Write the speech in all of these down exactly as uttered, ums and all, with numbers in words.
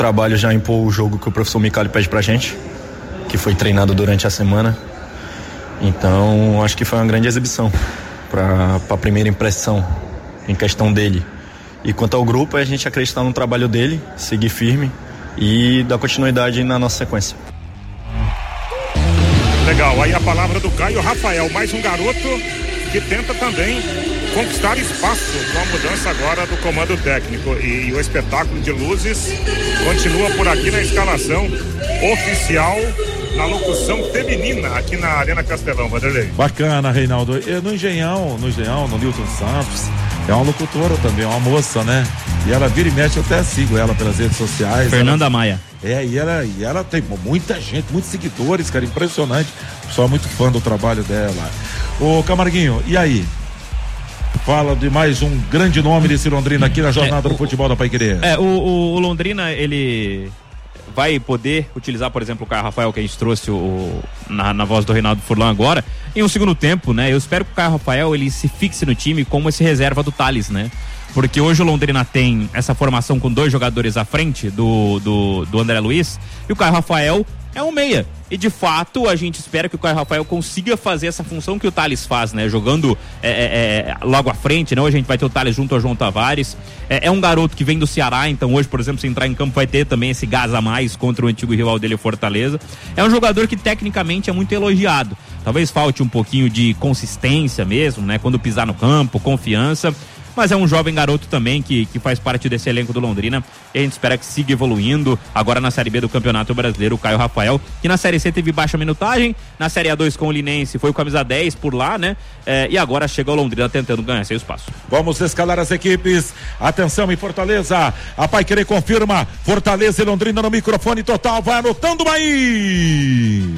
trabalho já impor o jogo que o professor Micali pede pra gente, que foi treinado durante a semana. Então acho que foi uma grande exibição para a primeira impressão em questão dele. E quanto ao grupo, é a gente acreditar no trabalho dele, seguir firme e dar continuidade na nossa sequência. Legal, aí a palavra do Caio Rafael, mais um garoto que tenta também conquistar espaço com a mudança agora do comando técnico. E, e o espetáculo de luzes continua por aqui na escalação oficial, na locução feminina aqui na Arena Castelão, Vanderlei. Bacana, Reinaldo. E no Engenhão, no Engenhão, no Newton Santos, é uma locutora também, uma moça, né? E ela vira e mexe, eu até sigo ela pelas redes sociais. Fernanda ela... Maia. É, e ela, e ela tem muita gente, muitos seguidores, cara, impressionante. Sou muito fã do trabalho dela. Ô, Camarguinho, e aí? Fala de mais um grande nome desse Londrina aqui na jornada é, o, do futebol da Paiquerê. É, o, o, o Londrina, ele vai poder utilizar, por exemplo, o Caio Rafael, que a gente trouxe o, na, na voz do Reinaldo Furlan agora, em um segundo tempo, né? Eu espero que o Caio Rafael, ele se fixe no time como esse reserva do Thales, né? Porque hoje o Londrina tem essa formação com dois jogadores à frente do, do, do André Luiz, e o Caio Rafael é um meia. E de fato a gente espera que o Caio Rafael consiga fazer essa função que o Thales faz, né? Jogando é, é, logo à frente, né? Hoje a gente vai ter o Thales junto ao João Tavares. É, é um garoto que vem do Ceará, então hoje, por exemplo, se entrar em campo vai ter também esse gás a mais contra o antigo rival dele, Fortaleza. É um jogador que tecnicamente é muito elogiado. Talvez falte um pouquinho de consistência mesmo, né? Quando pisar no campo, confiança. Mas é um jovem garoto também que, que faz parte desse elenco do Londrina, e a gente espera que siga evoluindo agora na Série B do Campeonato Brasileiro. O Caio Rafael, que na Série C teve baixa minutagem, na Série A dois com o Linense foi o camisa dez por lá, né? É, e agora chega o Londrina tentando ganhar seu espaço. Vamos escalar as equipes. Atenção em Fortaleza, a Paiquerê confirma, Fortaleza e Londrina no microfone total, vai anotando aí.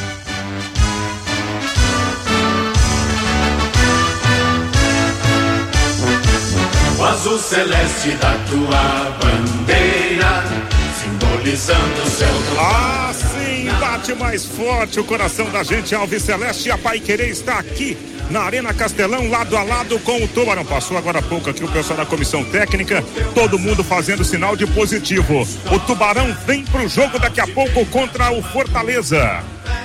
O azul celeste da tua bandeira, simbolizando o céu do... Ah, sim, bate mais forte o coração da gente, Alves Celeste, e a Paiquerê está aqui na Arena Castelão, lado a lado com o Tubarão. Passou agora há pouco aqui o pessoal da comissão técnica, todo mundo fazendo sinal de positivo. O Tubarão vem pro jogo daqui a pouco contra o Fortaleza.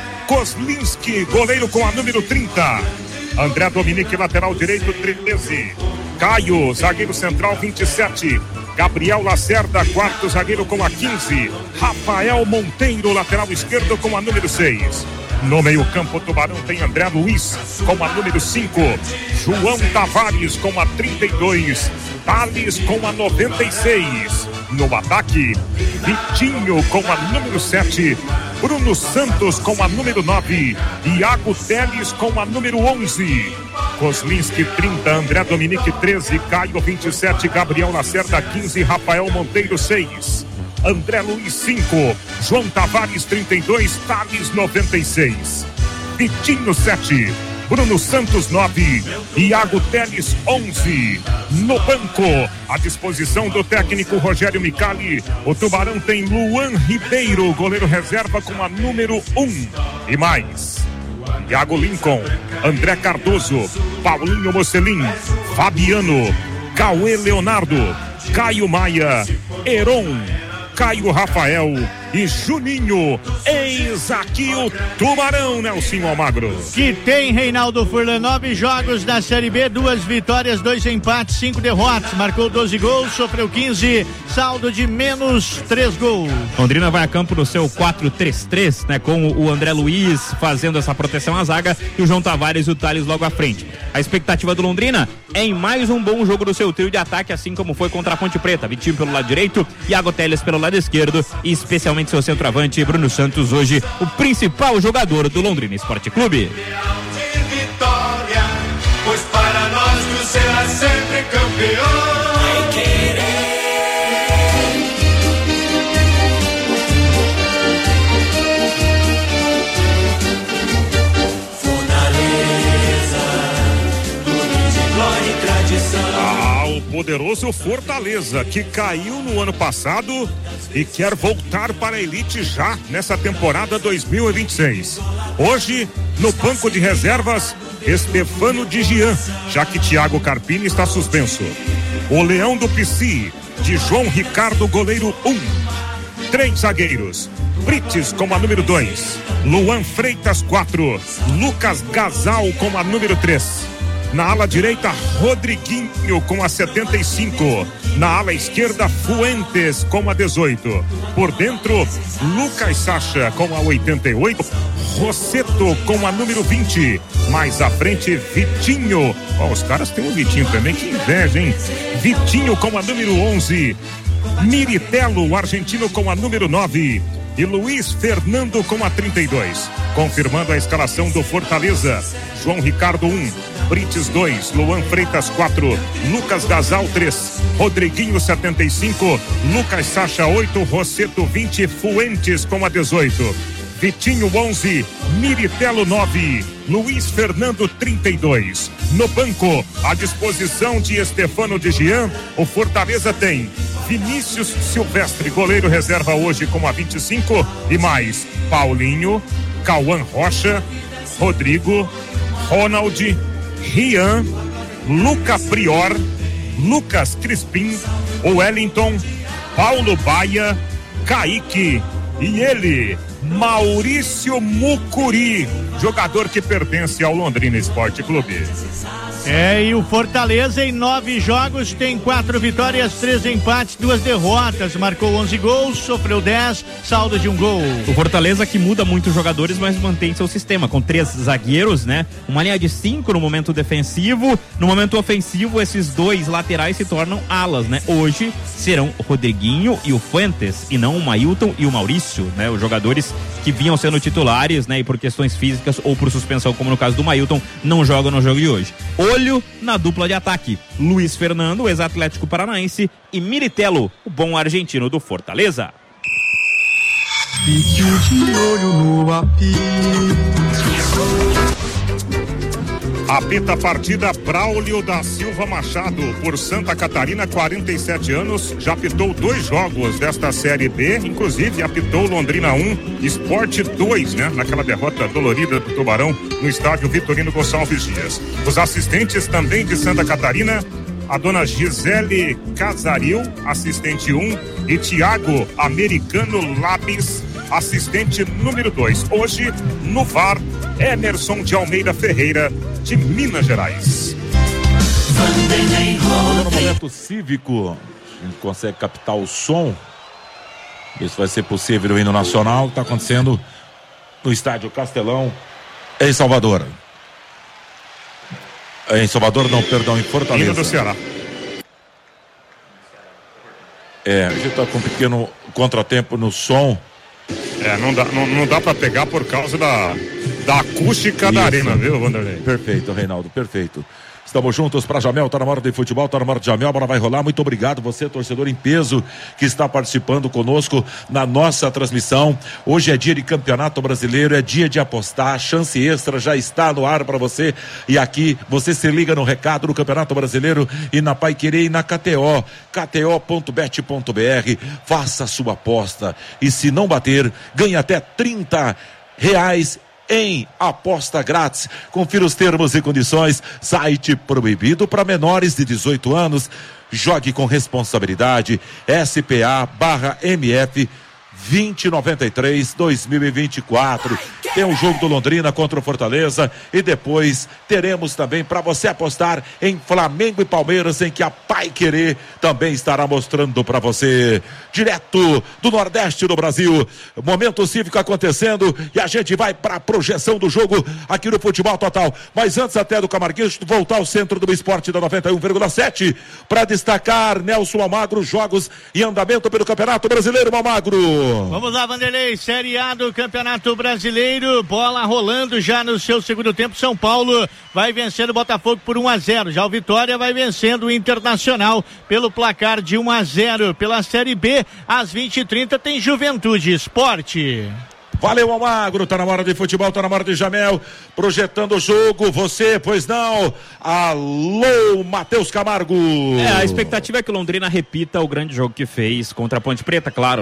Kozlinski, goleiro com a número trinta. André Dominique, lateral direito, treze. Caio, zagueiro central, vinte e sete. Gabriel Lacerda, quarto zagueiro com a quinze. Rafael Monteiro, lateral esquerdo com a número seis. No meio campo, o Tubarão tem André Luiz com a número cinco. João Tavares com a trinta e dois. Thales com a noventa e seis. No ataque, Vitinho com a número sete. Bruno Santos com a número nove. Iago Teles com a número onze. Kozlinski trinta, André Dominique treze, Caio vinte e sete, Gabriel Lacerda quinze, Rafael Monteiro seis. André Luiz cinco, João Tavares trinta e dois, Thales noventa e seis. Vitinho sete, Bruno Santos nove, Iago Teles onze. No banco, à disposição do técnico Rogério Micali, o Tubarão tem Luan Ribeiro, goleiro reserva com a número um. E mais Iago Lincoln, André Cardoso, Paulinho Mocelin, Fabiano, Cauê Leonardo, Caio Maia, Heron, Caio Rafael e Juninho. Eis aqui o Tubarão, Nelson Almagro. Que tem, Reinaldo Furlan, nove jogos da Série B, duas vitórias, dois empates, cinco derrotas. Marcou doze gols, sofreu quinze, saldo de menos três gols. Londrina vai a campo no seu quatro três três, né? Com o André Luiz fazendo essa proteção à zaga e o João Tavares e o Thales logo à frente. A expectativa do Londrina é em mais um bom jogo do seu trio de ataque, assim como foi contra a Ponte Preta. Vitinho pelo lado direito, Iago Teles pelo lado esquerdo e especialmente seu centroavante Bruno Santos, hoje o principal jogador do Londrina Esporte Clube. Vitória, pois para nós tu serás sempre campeão. Ah, o poderoso Fortaleza, que caiu no ano passado e quer voltar para a elite já nessa temporada dois mil e vinte e seis. Hoje, no banco de reservas, Estefano de Gian, já que Thiago Carpini está suspenso. O Leão do Pici, de João Ricardo, goleiro um. três zagueiros. Brites com a número dois, Luan Freitas quatro, Lucas Gasal com a número três. Na ala direita, Rodriguinho com a setenta e cinco. Na ala esquerda, Fuentes com a dezoito. Por dentro, Lucas Sacha com a oitenta e oito. Rosseto com a número vinte. Mais à frente, Vitinho. Oh, os caras têm um Vitinho também, que inveja, hein? Vitinho com a número onze. Miritello, o argentino, com a número nove. E Luiz Fernando com a trinta e dois. Confirmando a escalação do Fortaleza: João Ricardo um, Brites dois, Luan Freitas quatro, Lucas Gasal três, Rodriguinho setenta e cinco, Lucas Sacha oito, Rosseto vinte, Fuentes com a dezoito, Vitinho onze, Miritello nove, Luiz Fernando trinta e dois. No banco, à disposição de Estefano de Gian, o Fortaleza tem Vinícius Silvestre, goleiro reserva hoje com a vinte e cinco, e mais Paulinho, Cauã Rocha, Rodrigo, Ronald, Rian, Luca Prior, Lucas Crispim, Wellington, Paulo Baia, Kaique e ele, Maurício Mucuri, jogador que pertence ao Londrina Esporte Clube. É, e o Fortaleza em nove jogos tem quatro vitórias, três empates, duas derrotas, marcou onze gols, sofreu dez, saldo de um gol. O Fortaleza que muda muito os jogadores, mas mantém seu sistema, com três zagueiros, né? Uma linha de cinco no momento defensivo, no momento ofensivo esses dois laterais se tornam alas, né? Hoje serão o Rodriguinho e o Fuentes, e não o Mailton e o Maurício, né? Os jogadores que vinham sendo titulares, né? E por questões físicas ou por suspensão, como no caso do Mailton, não jogam no jogo de hoje. Olho na dupla de ataque: Luiz Fernando, ex-Atlético Paranaense, e Miritello, o bom argentino do Fortaleza. Fique de olho no apito. Apita a partida Braulio da Silva Machado, por Santa Catarina, quarenta e sete anos, já apitou dois jogos desta Série B, inclusive apitou Londrina um, Sport dois, né? Naquela derrota dolorida do Tubarão no estádio Vitorino Gonçalves Dias. Os assistentes também de Santa Catarina: a dona Gisele Casaril, assistente um, e Tiago Americano Labis, assistente número dois. Hoje, no V A R, Emerson de Almeida Ferreira, de Minas Gerais. No momento cívico, a gente consegue captar o som. Isso vai ser possível no hino nacional. Está acontecendo no estádio Castelão, em Salvador. Em Salvador, não, perdão, em Fortaleza. Hino do Ceará. É, a gente está com um pequeno contratempo no som. É, não dá, não, não dá para pegar por causa da, da acústica Isso. da arena, viu, Vanderlei? Perfeito, Reinaldo, perfeito. Estamos juntos para Jamel, tá na hora de futebol, tá na hora de Jamel, a bola vai rolar. Muito obrigado você, torcedor em peso, que está participando conosco na nossa transmissão. Hoje é dia de Campeonato Brasileiro, é dia de apostar, chance extra já está no ar para você. E aqui você se liga no recado do Campeonato Brasileiro e na Paiquerê e na K T O, K T O ponto bet ponto B R. Faça a sua aposta e se não bater, ganhe até trinta reais em aposta grátis. Confira os termos e condições. Site proibido para menores de dezoito anos. Jogue com responsabilidade. S P A barra M F vinte noventa e três dois mil e vinte e quatro. Tem o jogo do Londrina contra o Fortaleza e depois teremos também para você apostar em Flamengo e Palmeiras, em que a Paiquerê também estará mostrando para você, direto do Nordeste do Brasil. Momento cívico acontecendo e a gente vai para a projeção do jogo aqui no Futebol Total. Mas antes até do Camarguinho, voltar ao centro do esporte da noventa e um vírgula sete para destacar Nelson Almagro, jogos em andamento pelo Campeonato Brasileiro. Almagro, vamos lá, Vanderlei, Série A do Campeonato Brasileiro, bola rolando já no seu segundo tempo. São Paulo vai vencendo o Botafogo por um a zero, já o Vitória vai vencendo o Internacional pelo placar de um a zero. Pela Série B, às vinte e trinta tem Juventude Esporte. Valeu, Almagro, tá na hora de futebol, tá na hora de Jamel, projetando o jogo, você, pois não, alô, Matheus Camargo. É, a expectativa é que o Londrina repita o grande jogo que fez contra a Ponte Preta, claro, né?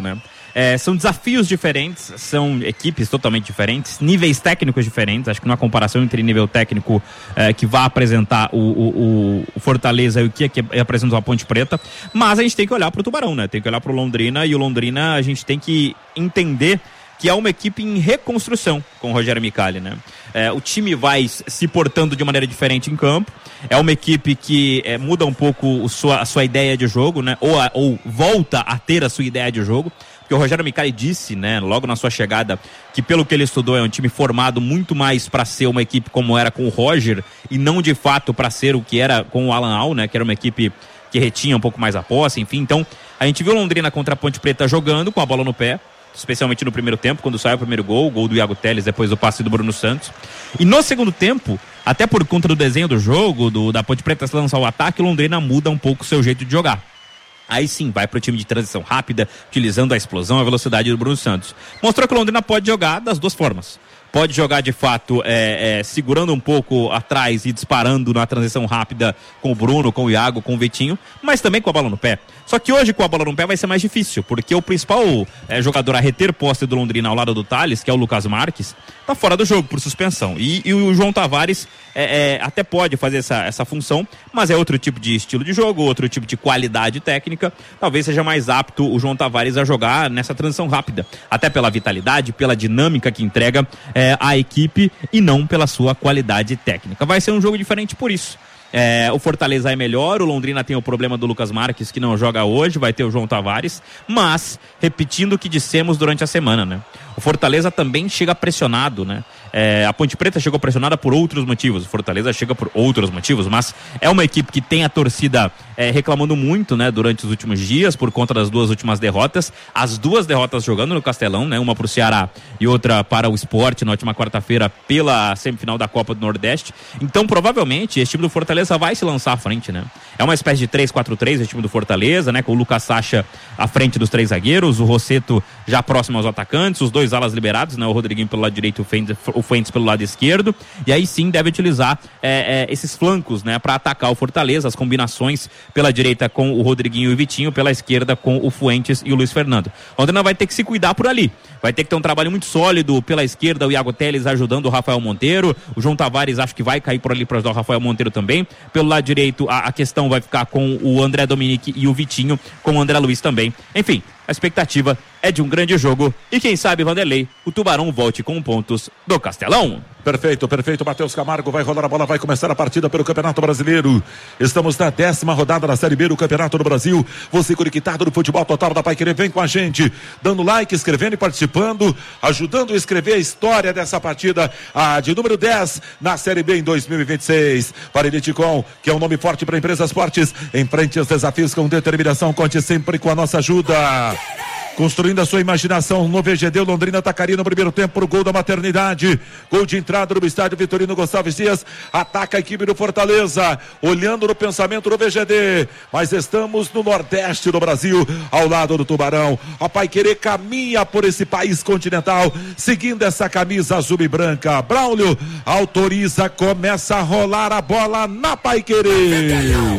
É, são desafios diferentes, são equipes totalmente diferentes, níveis técnicos diferentes. Acho que não há comparação entre nível técnico é, que vai apresentar o, o, o Fortaleza e o que é que apresenta a Ponte Preta, mas a gente tem que olhar para o Tubarão, né? Tem que olhar para o Londrina, e o Londrina a gente tem que entender que é uma equipe em reconstrução com o Rogério Micali, né? É, o time vai se portando de maneira diferente em campo, é uma equipe que é, muda um pouco o sua, a sua ideia de jogo, né? Ou, a, ou volta a ter a sua ideia de jogo, porque o Rogério Micali disse, né, logo na sua chegada, que pelo que ele estudou é um time formado muito mais para ser uma equipe como era com o Roger, e não de fato para ser o que era com o Alan Al, né? Que era uma equipe que retinha um pouco mais a posse, enfim. Então, a gente viu Londrina contra a Ponte Preta jogando com a bola no pé, especialmente no primeiro tempo, quando saiu o primeiro gol, o gol do Iago Teles, depois do passe do Bruno Santos. E no segundo tempo, até por conta do desenho do jogo, do, da Ponte Preta se lançar o ataque, o Londrina muda um pouco o seu jeito de jogar. Aí sim, vai pro time de transição rápida, utilizando a explosão, a velocidade do Bruno Santos. Mostrou que o Londrina pode jogar das duas formas. Pode jogar de fato é, é, segurando um pouco atrás e disparando na transição rápida com o Bruno, com o Iago, com o Vitinho, mas também com a bola no pé. Só que hoje com a bola no pé vai ser mais difícil, porque o principal é, jogador a reter posse do Londrina ao lado do Thales, que é o Lucas Marques, tá fora do jogo por suspensão. E, e o João Tavares é, é, até pode fazer essa, essa função, mas é outro tipo de estilo de jogo, outro tipo de qualidade técnica. Talvez seja mais apto o João Tavares a jogar nessa transição rápida, até pela vitalidade, pela dinâmica que entrega é, a equipe, e não pela sua qualidade técnica. Vai ser um jogo diferente por isso. É, o Fortaleza é melhor, o Londrina tem o problema do Lucas Marques, que não joga hoje, vai ter o João Tavares, mas repetindo o que dissemos durante a semana, né? O Fortaleza também chega pressionado, né? É, a Ponte Preta chegou pressionada por outros motivos, o Fortaleza chega por outros motivos, mas é uma equipe que tem a torcida é, reclamando muito, né, durante os últimos dias, por conta das duas últimas derrotas, as duas derrotas jogando no Castelão, né, uma para o Ceará e outra para o Sport na última quarta-feira pela semifinal da Copa do Nordeste. Então provavelmente esse time do Fortaleza vai se lançar à frente, né? É uma espécie de três quatro três esse time do Fortaleza, né, com o Lucas Sacha à frente dos três zagueiros, o Rosseto já próximo aos atacantes, os dois alas liberados, né, o Rodriguinho pelo lado direito e o Fuentes pelo lado esquerdo, e aí sim deve utilizar é, é, esses flancos, né, para atacar o Fortaleza, as combinações pela direita com o Rodriguinho e o Vitinho, pela esquerda com o Fuentes e o Luiz Fernando. O Londrina vai ter que se cuidar por ali, vai ter que ter um trabalho muito sólido pela esquerda, o Iago Teles ajudando o Rafael Monteiro, o João Tavares acho que vai cair por ali para ajudar o Rafael Monteiro também. Pelo lado direito a, a questão vai ficar com o André Dominique e o Vitinho, com o André Luiz também. Enfim, a expectativa é de um grande jogo e quem sabe, Vanderlei, o Tubarão volte com pontos do Castelão. Perfeito, perfeito, Matheus Camargo, vai rolar a bola, vai começar a partida pelo Campeonato Brasileiro. Estamos na décima rodada da Série B do Campeonato do Brasil. Você conectado no futebol total da Paiquerê, vem com a gente, dando like, escrevendo e participando, ajudando a escrever a história dessa partida, a de número dez na Série B em dois mil e vinte e seis. Para Eliticom, que é um nome forte para empresas fortes, enfrente os desafios com determinação, conte sempre com a nossa ajuda. Construindo a sua imaginação no V G D, o Londrina atacaria no primeiro tempo pro gol da maternidade. Gol de entrada no estádio Vitorino Gonçalves Dias. Ataca a equipe do Fortaleza, olhando no pensamento do V G D. Mas estamos no Nordeste do Brasil, ao lado do Tubarão. A Paiquerê caminha por esse país continental, seguindo essa camisa azul e branca. Braulio autoriza, começa a rolar a bola na Paiquerê.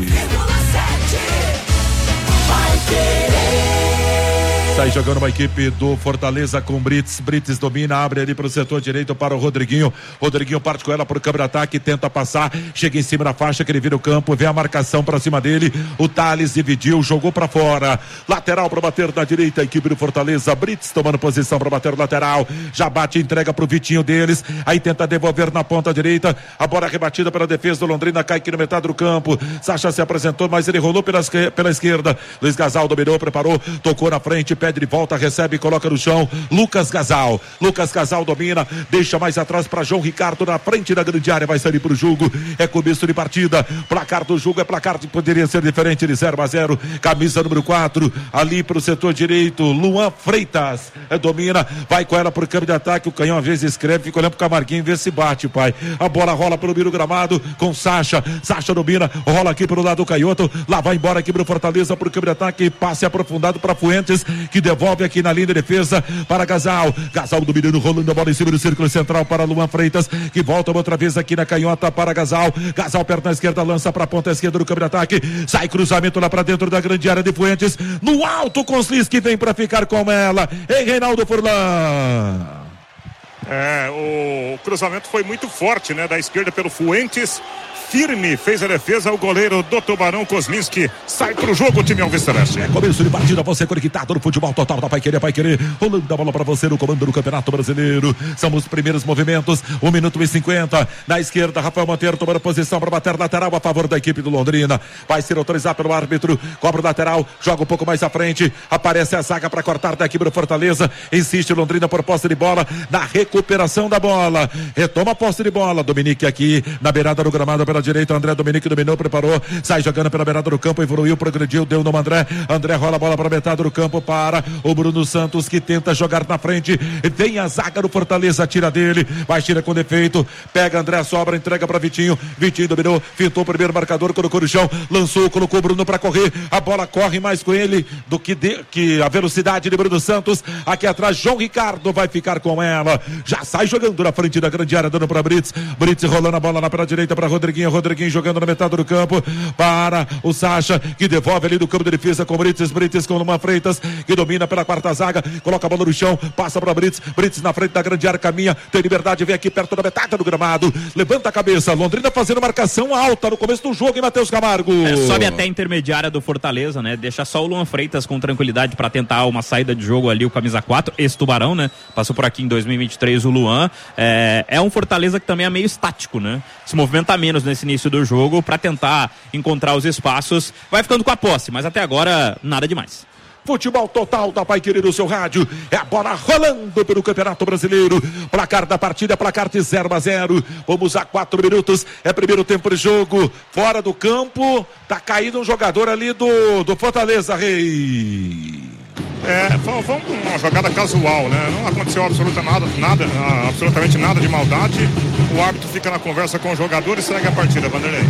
Sai jogando uma equipe do Fortaleza com Brits. Brits domina, abre ali para o setor direito para o Rodriguinho. Rodriguinho parte com ela para o câmbio de ataque, tenta passar, chega em cima da faixa que ele vira o campo, vê a marcação para cima dele. O Thales dividiu, jogou para fora. Lateral para bater na direita, a equipe do Fortaleza. Brits tomando posição para bater o lateral. Já bate, entrega para o Vitinho deles. Aí tenta devolver na ponta direita. A bola rebatida pela defesa do Londrina, cai aqui no metade do campo. Sacha se apresentou, mas ele rolou pela, pela esquerda. Luiz Gasal dominou, preparou, tocou na frente, pede de volta, recebe e coloca no chão. Lucas Gasal. Lucas Gasal domina, deixa mais atrás para João Ricardo na frente da grande área, vai sair pro jogo. É começo de partida. Placar do jogo é placar que poderia ser diferente de zero a zero. Camisa número quatro, ali pro setor direito, Luan Freitas. É, domina, vai com ela pro campo de ataque. O canhão às vezes escreve, fica olhando pro Camarguinho, vê se bate, pai. A bola rola pelo meio gramado com Sacha. Sacha domina, rola aqui pro lado do canhoto. Lá vai embora aqui pro Fortaleza pro campo de ataque. Passe aprofundado para Fuentes, que que devolve aqui na linha de defesa para Gasal. Gasal dominando, rolando a bola em cima do círculo central para Luan Freitas, que volta outra vez aqui na canhota para Gasal. Gasal perto na esquerda, lança para a ponta esquerda do campo de ataque. Sai cruzamento lá para dentro da grande área de Fuentes. No alto com Slis, que vem para ficar com ela. Em Reinaldo Furlan. É, o cruzamento foi muito forte, né? Da esquerda pelo Fuentes. Firme, fez a defesa, o goleiro do Tubarão, Kozlinski, sai pro jogo o time Alves Celeste. É começo de partida, você conectado no futebol total da Paiquerê, Paiquerê, rolando a bola pra você no comando do Campeonato Brasileiro. São os primeiros movimentos, um minuto e cinquenta, na esquerda, Rafael Monteiro tomando posição para bater lateral a favor da equipe do Londrina, vai ser autorizado pelo árbitro, cobra o lateral, joga um pouco mais à frente, aparece a zaga para cortar da equipe do Fortaleza, insiste Londrina por posse de bola, na recuperação da bola, retoma a posse de bola, Dominique aqui, na beirada do gramado pela direita, André Dominique dominou, preparou, sai jogando pela beirada do campo, evoluiu, progrediu, deu no André, André rola a bola para a metade do campo para o Bruno Santos, que tenta jogar na frente, vem a zaga do Fortaleza, tira dele, vai, tira com defeito, pega André, sobra, entrega para Vitinho, Vitinho dominou, fintou o primeiro marcador, colocou no chão, lançou, colocou o Bruno para correr, a bola corre mais com ele do que, de, que a velocidade de Bruno Santos, aqui atrás, João Ricardo vai ficar com ela, já sai jogando na frente da grande área, dando para Brits, Brits rolando a bola lá pela direita para Rodriguinho, Rodriguinho jogando na metade do campo para o Sacha, que devolve ali do campo de defesa com Brits, Brits com Luan Freitas, que domina pela quarta zaga, coloca a bola no chão, passa para Brits, Brits na frente da grande área, caminha, tem liberdade, vem aqui perto da metade do gramado, levanta a cabeça, Londrina fazendo marcação alta no começo do jogo, e Matheus Camargo. É, sobe até a intermediária do Fortaleza, né? Deixa só o Luan Freitas com tranquilidade para tentar uma saída de jogo ali, o camisa quatro, esse Tubarão, né? Passou por aqui em dois mil e vinte e três o Luan. É, é um Fortaleza que também é meio estático, né? Se movimenta menos nesse início do jogo para tentar encontrar os espaços. Vai ficando com a posse, mas até agora nada demais. Futebol total da Paiquerê no seu rádio, é a bola rolando pelo Campeonato Brasileiro, placar da partida é placar de zero a zero, vamos a quatro minutos, é primeiro tempo de jogo, fora do campo, tá caindo um jogador ali do, do Fortaleza, Rei. É, foi, foi uma jogada casual, né? Não aconteceu absolutamente nada, nada, absolutamente nada de maldade, o árbitro fica na conversa com o jogador e segue a partida, Vanderlei.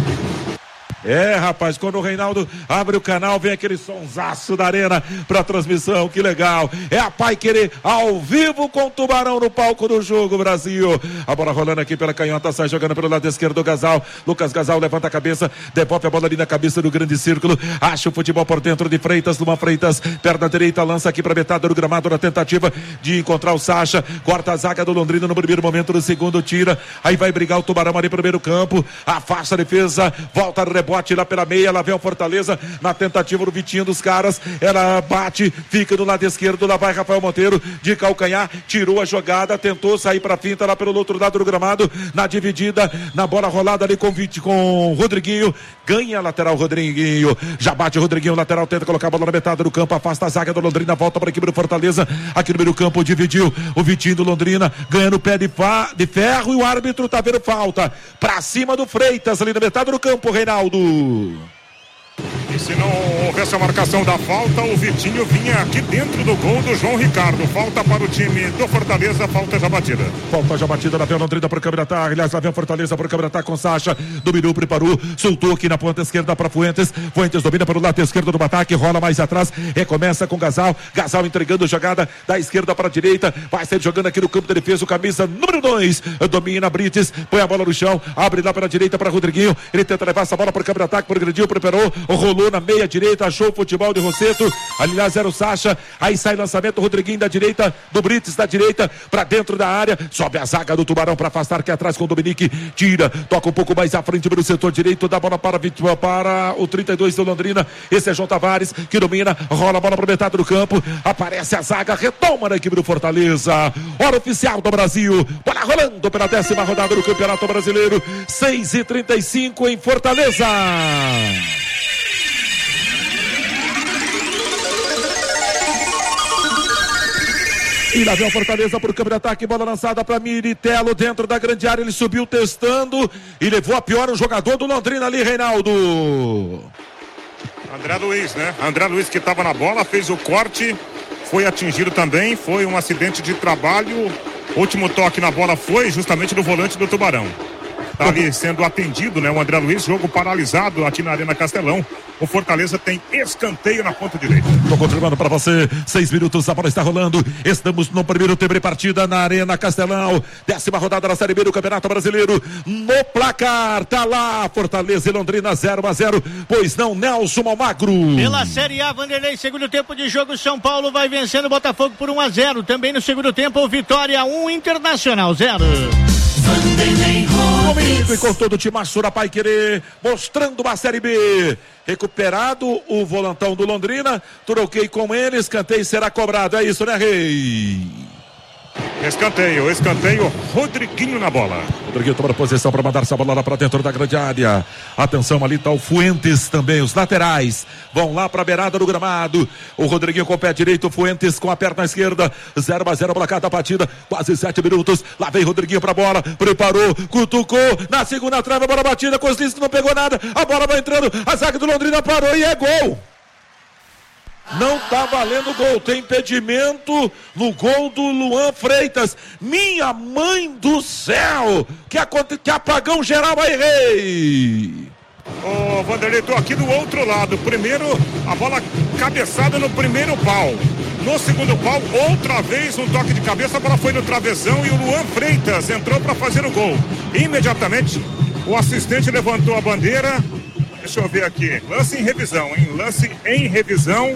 É, rapaz, quando o Reinaldo abre o canal, vem aquele sonsaço da arena pra transmissão, que legal. É a Paiquerê ao vivo com o Tubarão no palco do jogo, Brasil. A bola rolando aqui pela canhota, sai jogando pelo lado esquerdo do Gasal. Lucas Gasal levanta a cabeça, devolve a bola ali na cabeça do grande círculo. Acha o futebol por dentro de Freitas, Luan Freitas, perna direita, lança aqui pra metade do gramado na tentativa de encontrar o Sacha. Corta a zaga do Londrina no primeiro momento, no segundo tira. Aí vai brigar o Tubarão ali pro meio campo. Afasta a defesa, volta no rebote. Bote lá pela meia, lá vem o Fortaleza na tentativa do Vitinho dos caras, ela bate, fica do lado esquerdo, lá vai Rafael Monteiro de calcanhar, tirou a jogada, tentou sair pra finta lá pelo outro lado do gramado, na dividida, na bola rolada ali com Vit, com Rodriguinho, ganha a lateral Rodriguinho, já bate o Rodriguinho, lateral, tenta colocar a bola na metade do campo, afasta a zaga do Londrina, volta para a equipe do Fortaleza, aqui no meio do campo, dividiu o Vitinho do Londrina, ganhando o pé de, fa, de ferro, e o árbitro tá vendo falta, pra cima do Freitas, ali na metade do campo, Reinaldo. E se não houvesse a marcação da falta, o Vitinho vinha aqui dentro do gol do João Ricardo. Falta para o time do Fortaleza, falta já batida. Falta já batida, lá vem o Londrina para o câmera ataque. Aliás, lá vem o Fortaleza para o câmera ataque com Sacha. Dominou, preparou, soltou aqui na ponta esquerda para Fuentes. Fuentes domina para o lado esquerdo do ataque, rola mais atrás, recomeça com Gasal. Gasal entregando jogada da esquerda para a direita. Vai ser jogando aqui no campo de defesa o camisa número dois. Domina Brites, põe a bola no chão, abre lá para a direita para Rodriguinho. Ele tenta levar essa bola para o câmera ataque, progrediu, preparou, rolou na meia direita, achou o futebol de Rosseto, aliás era o Sacha, aí sai lançamento, Rodriguinho da direita, do Brites da direita, pra dentro da área, sobe a zaga do Tubarão pra afastar aqui atrás com o Dominique, tira, toca um pouco mais à frente pelo setor direito, dá a bola para, para o trinta e dois do Londrina, esse é João Tavares, que domina, rola a bola pra metade do campo, aparece a zaga, retoma na equipe do Fortaleza, hora oficial do Brasil, bola rolando pela décima rodada do Campeonato Brasileiro, seis e trinta e cinco em Fortaleza. E lá vem o Fortaleza para o campo de ataque, bola lançada para Militelo dentro da grande área, ele subiu testando e levou a pior um jogador do Londrina ali, Reinaldo. André Luiz, né? André Luiz que estava na bola, fez o corte, foi atingido também, foi um acidente de trabalho, último toque na bola foi justamente do volante do Tubarão. tá ali sendo atendido, né? O André Luiz, jogo paralisado aqui na Arena Castelão. O Fortaleza tem escanteio na ponta direita. Tô confirmando pra você, seis minutos, a bola está rolando. Estamos no primeiro tempo de partida na Arena Castelão. Décima rodada da Série B do Campeonato Brasileiro. No placar, tá lá, Fortaleza e Londrina zero a zero. Pois não, Nelson Almagro. Pela Série A, Vanderlei, segundo tempo de jogo, São Paulo vai vencendo o Botafogo por um a zero. Também no segundo tempo, Vitória um, Internacional zero. Comigo e com todo o timaço da Paiquerê, mostrando uma Série B. Recuperado o volantão do Londrina, troquei com ele, escanteio será cobrado, é isso, né, Rei? Escanteio, escanteio, Rodriguinho na bola. Rodriguinho toma a posição para mandar essa bola lá para dentro da grande área. Atenção, ali está o Fuentes também, os laterais vão lá para a beirada do gramado. O Rodriguinho com o pé direito, o Fuentes com a perna esquerda. zero a zero placar da partida, quase sete minutos. Lá vem Rodriguinho para a bola, preparou, cutucou, na segunda trave, a bola batida, Kozlinski não pegou nada, a bola vai entrando, a zaga do Londrina parou e é gol. Não tá valendo gol, tem impedimento no gol do Luan Freitas. Minha mãe do céu, que, que apagão geral aí, Rei. Ô, Vanderlei, tô aqui do outro lado. Primeiro, a bola cabeçada no primeiro pau. No segundo pau, outra vez um toque de cabeça, a bola foi no travessão e o Luan Freitas entrou para fazer o gol. Imediatamente, o assistente levantou a bandeira. Deixa eu ver aqui, lance em revisão, hein? Lance em revisão.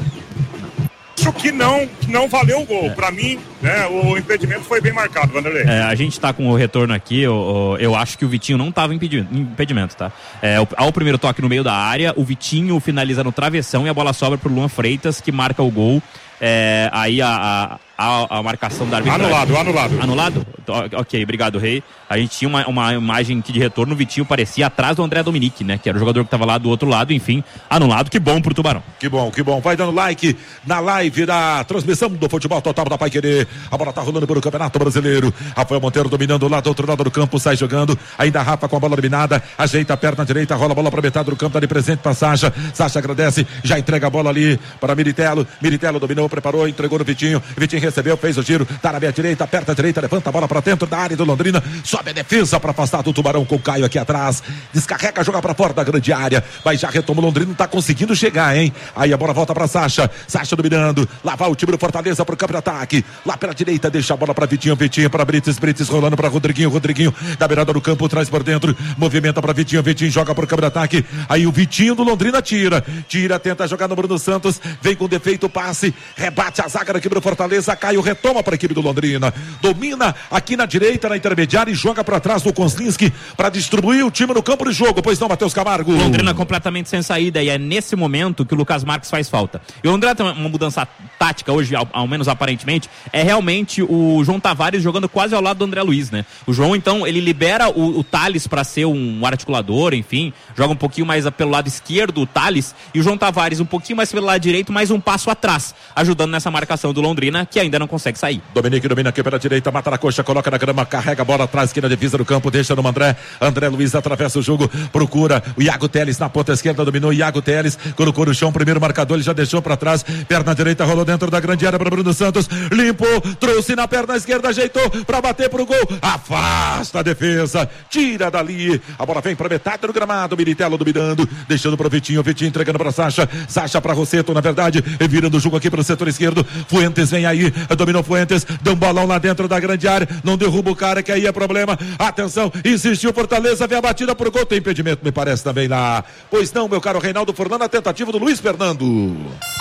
Acho que não, não valeu o gol. É. Para mim, né, o impedimento foi bem marcado, Vanderlei. É, a gente tá com o retorno aqui, eu, eu acho que o Vitinho não tava em impedimento, tá? É, ao primeiro toque no meio da área, o Vitinho finaliza no travessão e a bola sobra pro Luan Freitas, que marca o gol. É, aí a, a, a marcação da arbitragem. Anulado, anulado. Anulado? Ok, obrigado, Rei. A gente tinha uma, uma imagem aqui de retorno, o Vitinho parecia atrás do André Dominique, né? Que era o jogador que estava lá do outro lado, enfim, anulado. Que bom pro Tubarão. Que bom, que bom. Vai dando like na live da transmissão do futebol total da Paiquerê. A bola tá rolando pelo Campeonato Brasileiro. Rafael Monteiro dominando lá do outro lado do campo, sai jogando. Ainda Rafa com a bola dominada, ajeita a perna direita, rola a bola pra metade do campo, dá de presente pra Sacha. Sacha agradece, já entrega a bola ali para Militelo. Militelo dominou, preparou, entregou no Vitinho. Vitinho recebeu, fez o giro, tá na meia direita, aperta a direita, levanta a bola pra dentro da área do Londrina. Sobe a defesa pra afastar do Tubarão com o Caio aqui atrás. Descarrega, joga pra fora da grande área. Mas já retoma o Londrina, não tá conseguindo chegar, hein? Aí a bola volta pra Sacha. Sacha dominando. Lá vai o time do Fortaleza pro campo de ataque. Lá pela direita, deixa a bola pra Vitinho. Vitinho pra Brites. Brites rolando pra Rodriguinho. Rodriguinho da beirada do campo, traz por dentro. Movimenta pra Vitinho. Vitinho joga pro campo de ataque. Aí o Vitinho do Londrina tira. Tira, tenta jogar no Bruno Santos. Vem com defeito, passe. Rebate a zaga da equipe do Fortaleza. Caio retoma pra equipe do Londrina. Domina aqui na direita, na intermediária e joga pra trás do Kozlinski pra distribuir o time no campo de jogo. Pois não, Matheus Camargo? Londrina completamente sem saída e é nesse momento que o Lucas Marques faz falta. E o Londrina tem uma mudança tática hoje, ao, ao menos aparentemente, é realmente o João Tavares jogando quase ao lado do André Luiz, né? O João, então, ele libera o, o Thales pra ser um articulador, enfim, joga um pouquinho mais pelo lado esquerdo o Thales e o João Tavares um pouquinho mais pelo lado direito, mais um passo atrás, ajudando nessa marcação do Londrina, que ainda não consegue sair. Dominique domina aqui pela direita, mata na coxa, coloca na grama, carrega a bola atrás aqui na divisa do campo, deixa no André. André Luiz atravessa o jogo, procura o Iago Teles na ponta esquerda, dominou o Iago Teles, colocou no chão, primeiro marcador, ele já deixou pra trás, perna direita, rolou dentro da grande área para Bruno Santos, limpou, trouxe na perna esquerda, ajeitou pra bater pro gol, afasta a defesa, tira dali, a bola vem pra metade do gramado, Militelo dominando, deixando pro Vitinho, Vitinho entregando pra Sacha, Sacha pra Rosseto, na verdade, virando o jogo aqui pro setor esquerdo, Fuentes vem aí, dominou Fuentes, deu um bolão lá dentro da grande área, não derruba o cara, que aí é problema, atenção, insistiu Fortaleza, vem a batida pro gol, tem impedimento, me parece também lá, pois não, meu caro Reinaldo Furlan, a tentativa do Luiz Fernando.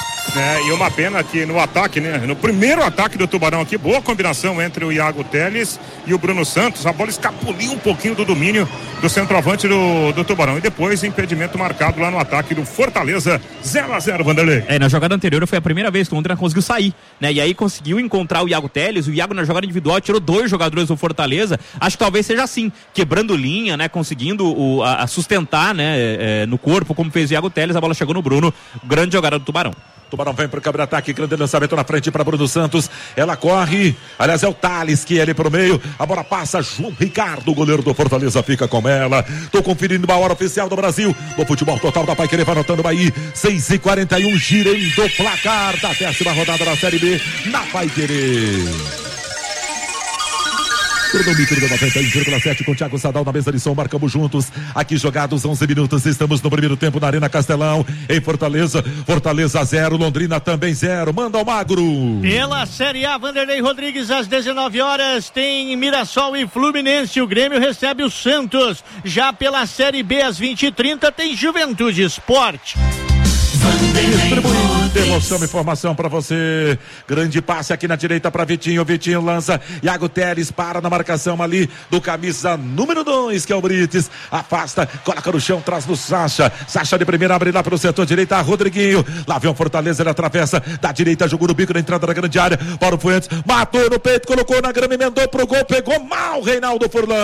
É, e uma pena que no ataque, né? No primeiro ataque do Tubarão aqui, boa combinação entre o Iago Teles e o Bruno Santos. A bola escapuliu um pouquinho do domínio do centroavante do, do Tubarão. E depois, impedimento marcado lá no ataque do Fortaleza, zero a zero, Vanderlei. É, na jogada anterior foi a primeira vez que o Londrina conseguiu sair, né? E aí conseguiu encontrar o Iago Teles. O Iago na jogada individual tirou dois jogadores do Fortaleza. Acho que talvez seja assim, quebrando linha, né? Conseguindo o, a, a sustentar, né? É, no corpo, como fez o Iago Teles. A bola chegou no Bruno. Grande jogada do Tubarão. Tubarão vem pro campo de ataque, grande lançamento na frente para Bruno Santos, ela corre, aliás é o Thales que é ali pro meio, a bola passa, João Ricardo, o goleiro do Fortaleza fica com ela, tô conferindo uma hora oficial do Brasil, no futebol total da Paiquerê, vai anotando aí, seis e quarenta e um, girando o placar da décima rodada da Série B, na Paiquerê. Cronômetro do noventa e um vírgula sete com Thiago Sadal na mesa de som, marcamos juntos. Aqui jogados onze minutos, estamos no primeiro tempo na Arena Castelão, em Fortaleza. Fortaleza zero, Londrina também zero. Manda o Magro. Pela Série A, Vanderlei Rodrigues, às dezenove horas, tem Mirassol e Fluminense. O Grêmio recebe o Santos. Já pela Série B, às vinte e trinta, tem Juventude Esporte. Distribuindo emoção e informação pra você. Grande passe aqui na direita pra Vitinho. Vitinho lança. Iago Teles para na marcação ali do camisa número dois, que é o Brites. Afasta, coloca no chão, traz no Sacha. Sacha de primeira, abre lá pelo setor direita. Rodriguinho. Lá vem o Fortaleza, ele atravessa da direita, jogou no bico na entrada da grande área. Para o Fuentes, matou no peito, colocou na grama, emendou pro gol, pegou mal Reinaldo Furlan.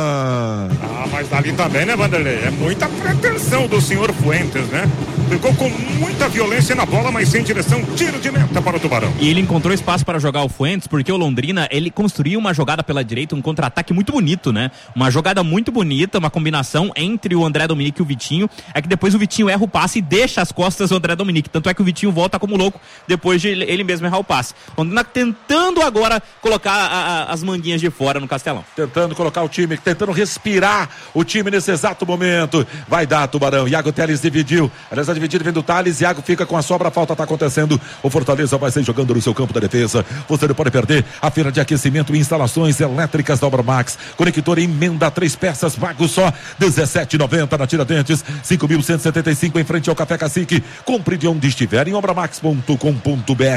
Ah, mas dali também, né, Vanderlei? É muita pretensão do senhor Fuentes, né? Ficou com muita violência na bola, mas sem direção, tiro de meta para o Tubarão. E ele encontrou espaço para jogar o Fuentes, porque o Londrina, ele construiu uma jogada pela direita, um contra-ataque muito bonito, né? Uma jogada muito bonita, uma combinação entre o André Dominique e o Vitinho. É que depois o Vitinho erra o passe e deixa as costas do André Dominique. Tanto é que o Vitinho volta como louco depois de ele mesmo errar o passe. O Londrina tentando agora colocar a, a, as manguinhas de fora no Castelão. Tentando colocar o time, tentando respirar o time nesse exato momento. Vai dar, Tubarão. Iago Teles dividiu. Aliás, a dividida vem do Thales. Iago fica com a sobra. A falta está acontecendo. O Fortaleza vai sair jogando no seu campo da defesa. Você não pode perder a feira de aquecimento e instalações elétricas da Obra Max. Conector em emenda, três peças, pago só dezessete reais e noventa centavos na Tiradentes. cinco mil cento e setenta e cinco em frente ao Café Cacique. Compre de onde estiver em obramax ponto com ponto br.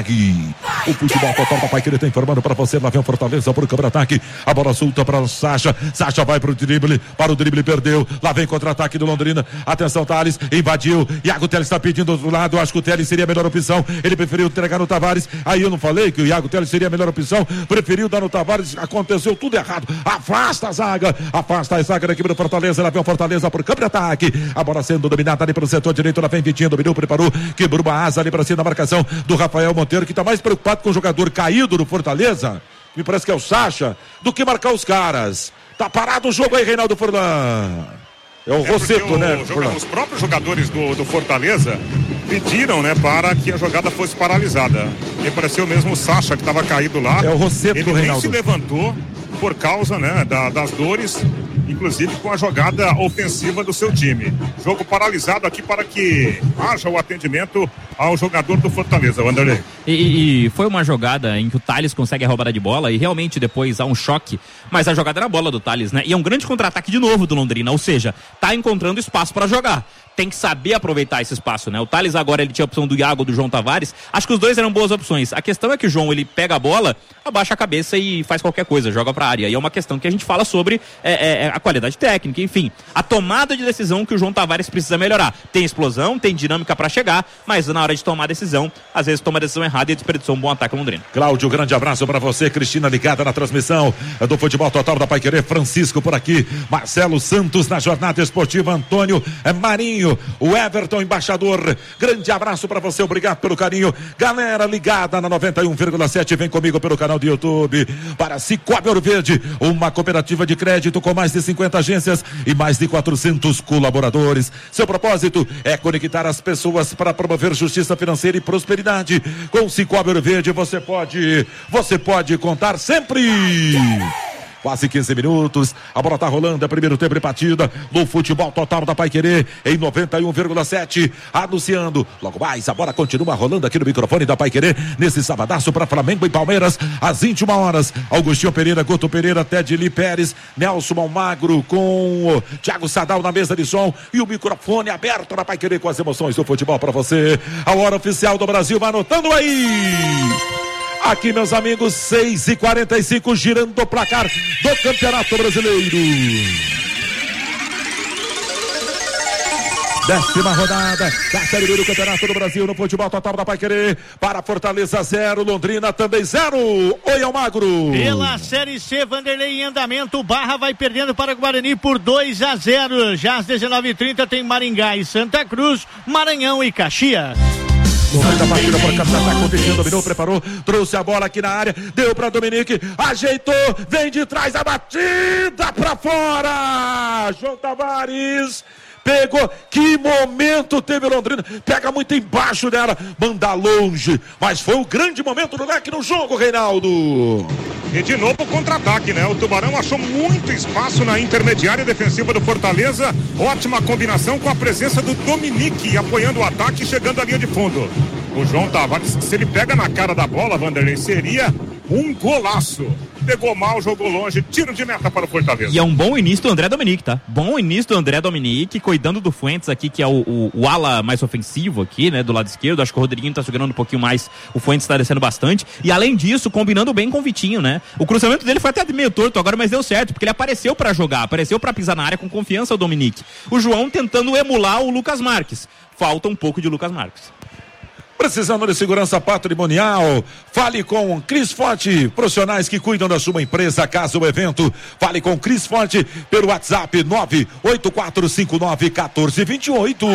O futebol total da Paiquerê está informando para você. Lá vem o Fortaleza para o contra-ataque. A bola solta para o Sacha. Sacha vai para o drible. Para o drible, perdeu. Lá vem contra-ataque do Londrina. Atenção, Thales. Invadiu. Iago Teles está pedindo do lado. Acho que o Teles seria a melhor opção. Ele preferiu entregar no Tavares. Aí eu não falei que o Iago Teles seria a melhor opção. Preferiu dar no Tavares. Aconteceu tudo errado. Afasta a zaga. Afasta a zaga da equipe do Fortaleza. Lá vem o Fortaleza por campo de ataque. A bola sendo dominada ali pelo setor direito. Lá vem Vitinho. Dominou, preparou. Quebrou a asa ali para cima da marcação do Rafael Monteiro, que está mais preocupado com o jogador caído do Fortaleza, me parece que é o Sacha, do que marcar os caras. Tá parado o jogo aí, Reinaldo Furlan. É o é Rosseto, né? O, os próprios jogadores do, do Fortaleza pediram, né, para que a jogada fosse paralisada. Me pareceu mesmo o Sacha que estava caído lá. É o Rosseto, ele Reinaldo. Ele se levantou por causa, né, da, das dores, inclusive com a jogada ofensiva do seu time. Jogo paralisado aqui para que haja o atendimento ao jogador do Fortaleza, Wanderlei. E, e foi uma jogada em que o Thales consegue a roubada de bola e realmente depois há um choque, mas a jogada era a bola do Thales, né? E é um grande contra-ataque de novo do Londrina, ou seja, tá encontrando espaço para jogar. Tem que saber aproveitar esse espaço, né? O Thales agora, ele tinha a opção do Iago ou do João Tavares. Acho que os dois eram boas opções. A questão é que o João, ele pega a bola, abaixa a cabeça e faz qualquer coisa, joga pra área. E é uma questão que a gente fala sobre é, é, a qualidade técnica, enfim. A tomada de decisão que o João Tavares precisa melhorar. Tem explosão, tem dinâmica pra chegar, mas na hora de tomar a decisão, às vezes toma a decisão errada e desperdiçou um bom ataque Londrina. Cláudio, grande abraço pra você. Cristina ligada na transmissão do Futebol Total da Paiquerê. Francisco por aqui. Marcelo Santos na jornada esportiva. Antônio é Marinho. O Everton, embaixador. Grande abraço pra você. Obrigado pelo carinho. Galera ligada na noventa e um vírgula sete. Vem comigo pelo canal do YouTube. Para Cicobi Ouro Verde. Uma cooperativa de crédito com mais de cinquenta agências e mais de quatrocentos colaboradores. Seu propósito é conectar as pessoas para promover justiça financeira e prosperidade. Com Cicobi Ouro Verde você pode, você pode contar sempre. Quase quinze minutos, a bola tá rolando, é primeiro tempo de partida no Futebol Total da Paiquerê em noventa e um vírgula sete, anunciando logo mais, a bola continua rolando aqui no microfone da Paiquerê, nesse sabadaço para Flamengo e Palmeiras, às vinte e uma horas, Augustinho Pereira, Guto Pereira, Ted Li Pérez, Nelson Almagro com o Thiago Sadal na mesa de som e o microfone aberto na Paiquerê com as emoções do futebol para você, a hora oficial do Brasil, vai anotando aí! Aqui, meus amigos, seis e quarenta e cinco, girando o placar do Campeonato Brasileiro. Décima rodada da Série B do Campeonato do Brasil no Futebol Total da Paiquerê. Para Fortaleza zero, Londrina também zero. Oi, Almagro. Pela Série C, Vanderlei em andamento. Barra vai perdendo para o Guarani por dois a zero. Já às dezenove e trinta tem Maringá e Santa Cruz, Maranhão e Caxias. Da partida por Capitão, competindo, dominou, preparou, trouxe a bola aqui na área, deu para Dominique, ajeitou, vem de trás a batida para fora. João Tavares pegou, que momento teve o Londrina, pega muito embaixo dela, manda longe, mas foi o grande momento do leque no jogo, Reinaldo. E de novo o contra-ataque, né? O Tubarão achou muito espaço na intermediária defensiva do Fortaleza, ótima combinação com a presença do Dominique apoiando o ataque e chegando à linha de fundo. O João Tavares, se ele pega na cara da bola, Vanderlei, seria um golaço. Pegou mal, jogou longe, tiro de meta para o Fortaleza. E é um bom início do André Dominique, tá? Bom início do André Dominique, cuidando do Fuentes aqui, que é o, o, o ala mais ofensivo aqui, né? Do lado esquerdo. Acho que o Rodriguinho tá segurando um pouquinho mais, o Fuentes tá descendo bastante. E além disso, combinando bem com o Vitinho, né? O cruzamento dele foi até meio torto agora, mas deu certo, porque ele apareceu pra jogar, apareceu pra pisar na área com confiança o Dominique. O João tentando emular o Lucas Marques. Falta um pouco de Lucas Marques. Precisando de segurança patrimonial? Fale com Cris Forte, profissionais que cuidam da sua empresa, caso o evento. Fale com Cris Forte pelo WhatsApp nove oito quatro cinco nove um quatro dois oito.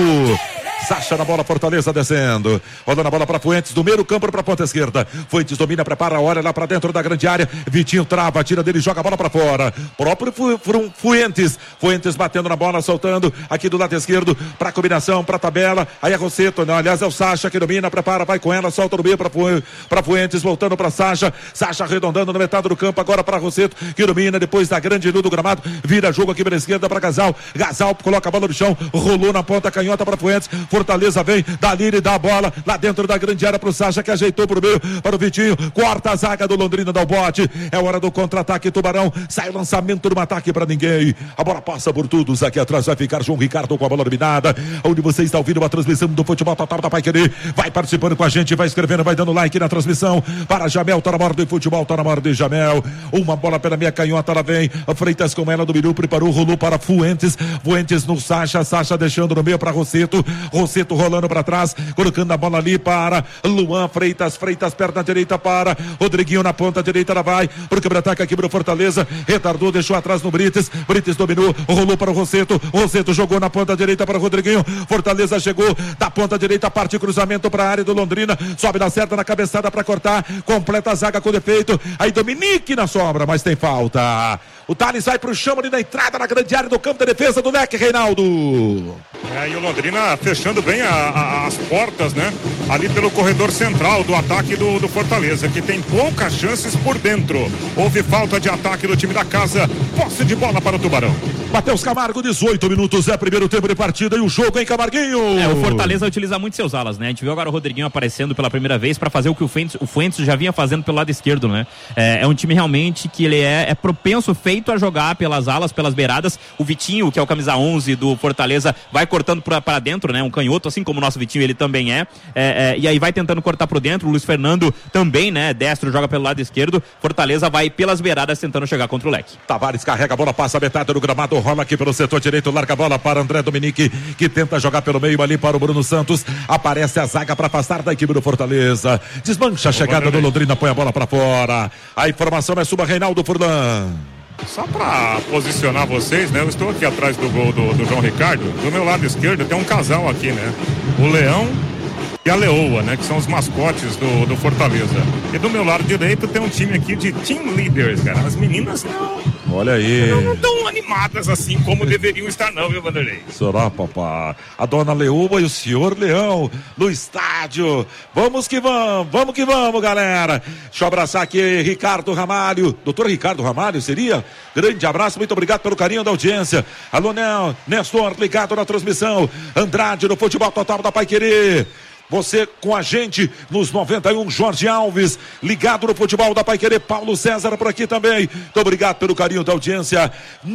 Sacha na bola, Fortaleza descendo. Rodando a bola para Fuentes, do meio campo para a ponta esquerda. Fuentes domina, prepara, olha lá para dentro da grande área. Vitinho trava, tira dele, joga a bola para fora. Próprio Fu, Fu, Fuentes. Fuentes batendo na bola, soltando aqui do lado esquerdo para combinação, para tabela. Aí é Rosseto, não, aliás é o Sacha que domina, prepara, vai com ela, solta no meio para para Fuentes, voltando para Sacha. Sacha arredondando na metade do campo, agora para Rosseto, que domina depois da grande luz do gramado. Vira jogo aqui pela esquerda para Gasal. Gasal coloca a bola no chão, rolou na ponta canhota para Fuentes. Fortaleza vem, dali ele dá a bola lá dentro da grande área pro Sacha, que ajeitou pro meio para o Vitinho, corta a zaga do Londrina, dá o bote, é hora do contra-ataque, Tubarão, sai o lançamento do ataque para ninguém, a bola passa por todos, aqui atrás vai ficar João Ricardo com a bola dominada, onde você está ouvindo a transmissão do futebol total da Paiquerê, vai participando com a gente, vai escrevendo, vai dando like na transmissão, para Jamel, tá na hora do futebol, tá na hora de Jamel, uma bola pela minha canhota, ela vem, Freitas com ela, dominou, preparou, rolou para Fuentes, Fuentes no Sacha, Sacha deixando no meio para Rosseto, Rosseto rolando para trás, colocando a bola ali para Luan Freitas, Freitas perna direita para Rodriguinho na ponta direita, ela vai pro quebra-ataque aqui pro Fortaleza, retardou, deixou atrás no Brites, Brites dominou, rolou para o Rosseto, Rosseto jogou na ponta direita para o Rodriguinho, Fortaleza chegou da ponta direita, parte cruzamento para a área do Londrina, sobe na certa, na cabeçada para cortar, completa a zaga com defeito, aí Dominique na sobra, mas tem falta, o Thales vai pro chão ali na entrada na grande área do campo da defesa do Leque, Reinaldo. É, e o Londrina fechando bem a, a, as portas, né? Ali pelo corredor central do ataque do, do Fortaleza, que tem poucas chances por dentro. Houve falta de ataque do time da casa, posse de bola para o Tubarão. Matheus Camargo, dezoito minutos, é primeiro tempo de partida e o jogo, hein, Camarguinho? É, o Fortaleza utiliza muito seus alas, né? A gente viu agora o Rodriguinho aparecendo pela primeira vez para fazer o que o Fuentes, o Fuentes já vinha fazendo pelo lado esquerdo, né? É, é um time realmente que ele é, é propenso, feito a jogar pelas alas, pelas beiradas. O Vitinho, que é o camisa onze do Fortaleza, vai cortando para dentro, né? Um canhoto, assim como o nosso Vitinho, ele também é. É, é. E aí vai tentando cortar por dentro. O Luiz Fernando também, né? Destro, joga pelo lado esquerdo. Fortaleza vai pelas beiradas tentando chegar contra o Leque. Tavares carrega a bola, passa a metade do gramado, rola aqui pelo setor direito, larga a bola para André Dominique, que tenta jogar pelo meio ali para o Bruno Santos. Aparece a zaga para afastar da equipe do Fortaleza. Desmancha a chegada do Londrina, põe a bola para fora. A informação é sua, Reinaldo Furlan. Só para posicionar vocês, né? Eu estou aqui atrás do gol do, do João Ricardo. Do meu lado esquerdo tem um casal aqui, né? O Leão e a Leoa, né? Que são os mascotes do, do Fortaleza. E do meu lado direito tem um time aqui de team leaders, cara. As meninas não... Olha aí. Não estão animadas assim como deveriam estar não, viu, Vanderlei? Será, papá? A dona Leoa e o senhor Leão no estádio. Vamos que vamos, vamos que vamos, galera. Deixa eu abraçar aqui Ricardo Ramalho. Doutor Ricardo Ramalho, seria? Grande abraço, muito obrigado pelo carinho da audiência. Alô, Nel, Nestor, ligado na transmissão. Andrade no Futebol Total da Paiquerê. Você com a gente nos noventa e um, Jorge Alves, ligado no futebol da Paiquerê, Paulo César por aqui também. Muito obrigado pelo carinho da audiência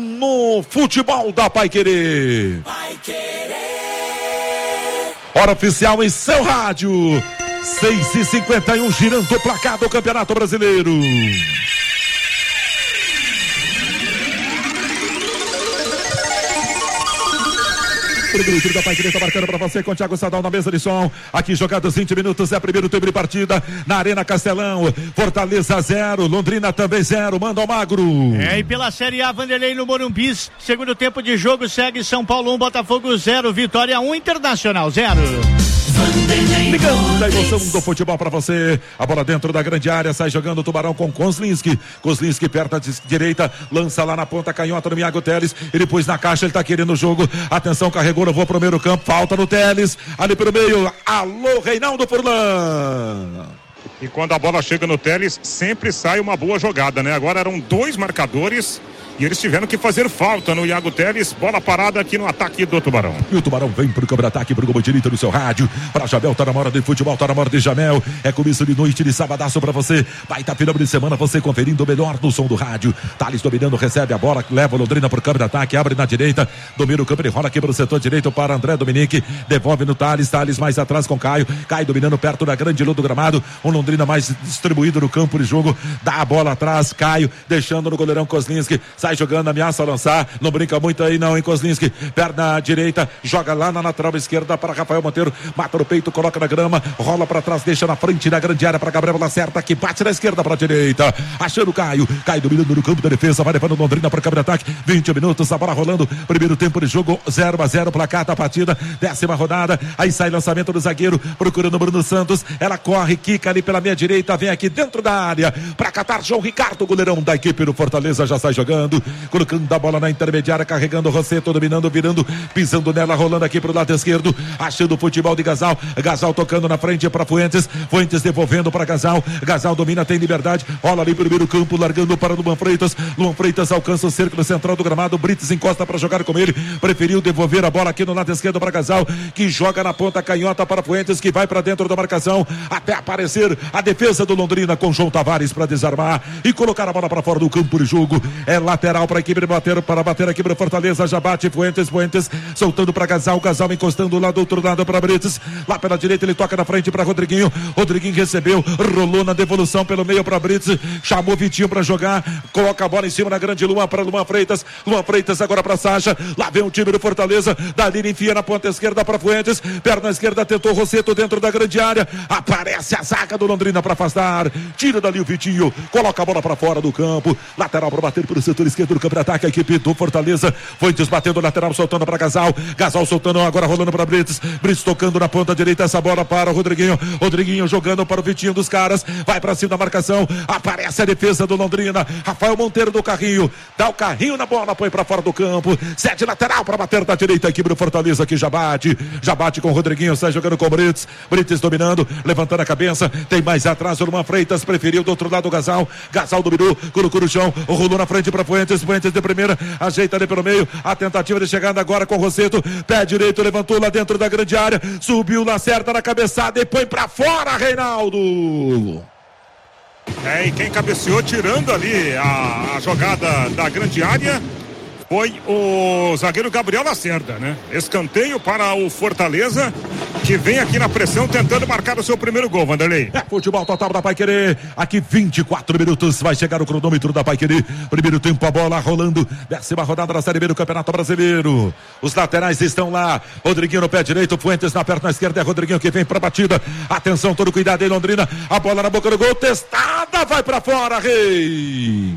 no futebol da Paiquerê. Paiquerê. Hora oficial em seu rádio. seis e cinquenta e um, girando o placar do Campeonato Brasileiro. O time da Paiquerê está marcando para você com Thiago Sadal na mesa de som. Aqui jogados vinte minutos, é primeiro tempo de partida na Arena Castelão. Fortaleza zero, Londrina também zero, manda ao Magro. É, e pela Série A, Vanderlei no Morumbi, segundo tempo de jogo segue São Paulo um, Botafogo zero, Vitória um, Internacional zero. Ligando a emoção do futebol pra você. A bola dentro da grande área, sai jogando o Tubarão com Kozlinski. Kozlinski perto da direita, lança lá na ponta canhota no Miago Teles. Ele pôs na caixa, ele tá querendo o jogo. Atenção, carregou, levou pro meio campo. Falta no Teles. Ali pelo meio. Alô, Reinaldo Furlan. E quando a bola chega no Teles, sempre sai uma boa jogada, né? Agora eram dois marcadores e eles tiveram que fazer falta no Iago Teles. Bola parada aqui no ataque do Tubarão. E o Tubarão vem pro contra-ataque, pro gol direito no seu rádio. Pra Jamel, tá na hora de futebol, tá na hora de Jamel. É começo de noite de sabadaço pra você. Vai tá final de semana, você conferindo o melhor no som do rádio. Thales dominando, recebe a bola, leva o Londrina pro campo de ataque, abre na direita, domina o campo, ele rola aqui pro setor direito para André Dominique. Devolve no Thales, Thales mais atrás com Caio. Caio dominando perto da grande luz do gramado. Um Londrina mais distribuído no campo de jogo. Dá a bola atrás, Caio, deixando no goleirão Kozlinski. Sai jogando, ameaça lançar. Não brinca muito aí não, hein, Kozlinski. Perna direita, joga lá na lateral esquerda para Rafael Monteiro. Mata no peito, coloca na grama, rola para trás, deixa na frente da grande área para Gabriel Lacerda, que bate na esquerda para a direita. Achando Caio. Caio dominando no campo da defesa, vai levando Londrina para o campo de ataque. vinte minutos, a bola rolando. Primeiro tempo de jogo, zero a zero, placar da partida. Décima rodada. Aí sai lançamento do zagueiro, procurando o Bruno Santos. Ela corre, quica ali pela meia direita, vem aqui dentro da área para catar João Ricardo, goleirão da equipe do Fortaleza, já sai jogando, colocando a bola na intermediária, carregando o Rosseto, dominando, virando, pisando nela, rolando aqui pro lado esquerdo, achando o futebol de Gasal. Gasal tocando na frente para Fuentes, Fuentes devolvendo para Gasal. Gasal domina, tem liberdade, rola ali pro primeiro campo, largando para Luan Freitas. Luan Freitas alcança o círculo central do gramado, Brites encosta para jogar com ele, preferiu devolver a bola aqui no lado esquerdo para Gasal, que joga na ponta canhota para Fuentes, que vai para dentro da marcação, até aparecer a defesa do Londrina com João Tavares para desarmar e colocar a bola para fora do campo de jogo. É lateral para a equipe bater, para bater aqui para Fortaleza, já bate Fuentes, Fuentes soltando para Gasal, Gasal encostando lá do outro lado para Brites, lá pela direita ele toca na frente para Rodriguinho, Rodriguinho recebeu, rolou na devolução pelo meio para Brites, chamou Vitinho para jogar, coloca a bola em cima da grande Luan para Luan Freitas, Luan Freitas agora para Sacha, lá vem o time do Fortaleza, Dalila enfia na ponta esquerda para Fuentes, perna esquerda tentou Rosseto dentro da grande área, aparece a zaga do Londrina para afastar, tira dali o Vitinho, coloca a bola para fora do campo, lateral para bater pelo setor esquerdo do campo de ataque, a equipe do Fortaleza, Fuentes batendo lateral, soltando para Gasal, Gasal soltando agora, rolando para Brites, Brites tocando na ponta direita, essa bola para o Rodriguinho, Rodriguinho jogando para o Vitinho dos caras, vai para cima da marcação, aparece a defesa do Londrina, Rafael Monteiro do carrinho, dá o carrinho na bola, põe para fora do campo, sete lateral para bater da direita, a equipe do Fortaleza que já bate, já bate com o Rodriguinho, sai jogando com o Brites, Brites dominando, levantando a cabeça, tem mais atrás o Luan Freitas, preferiu do outro lado o Gasal, Gasal dominou, colocou no chão, rolou na frente para Fuentes, Fuentes de primeira, ajeita ali pelo meio, a tentativa de chegada agora com o Rosseto, pé direito, levantou lá dentro da grande área, subiu lá, acerta na cabeçada e põe pra fora, Reinaldo. É, e quem cabeceou tirando ali a, a jogada da grande área foi o zagueiro Gabriel Lacerda, né? Escanteio para o Fortaleza, que vem aqui na pressão tentando marcar o seu primeiro gol, Vanderlei. É futebol total da Paiquerê, aqui vinte e quatro minutos, vai chegar o cronômetro da Paiquerê, primeiro tempo a bola rolando, décima rodada da Série B do Campeonato Brasileiro, os laterais estão lá, Rodriguinho no pé direito, Fuentes na perna esquerda, é Rodriguinho que vem pra batida, atenção, todo cuidado aí Londrina, a bola na boca do gol, testada, vai pra fora, Rei.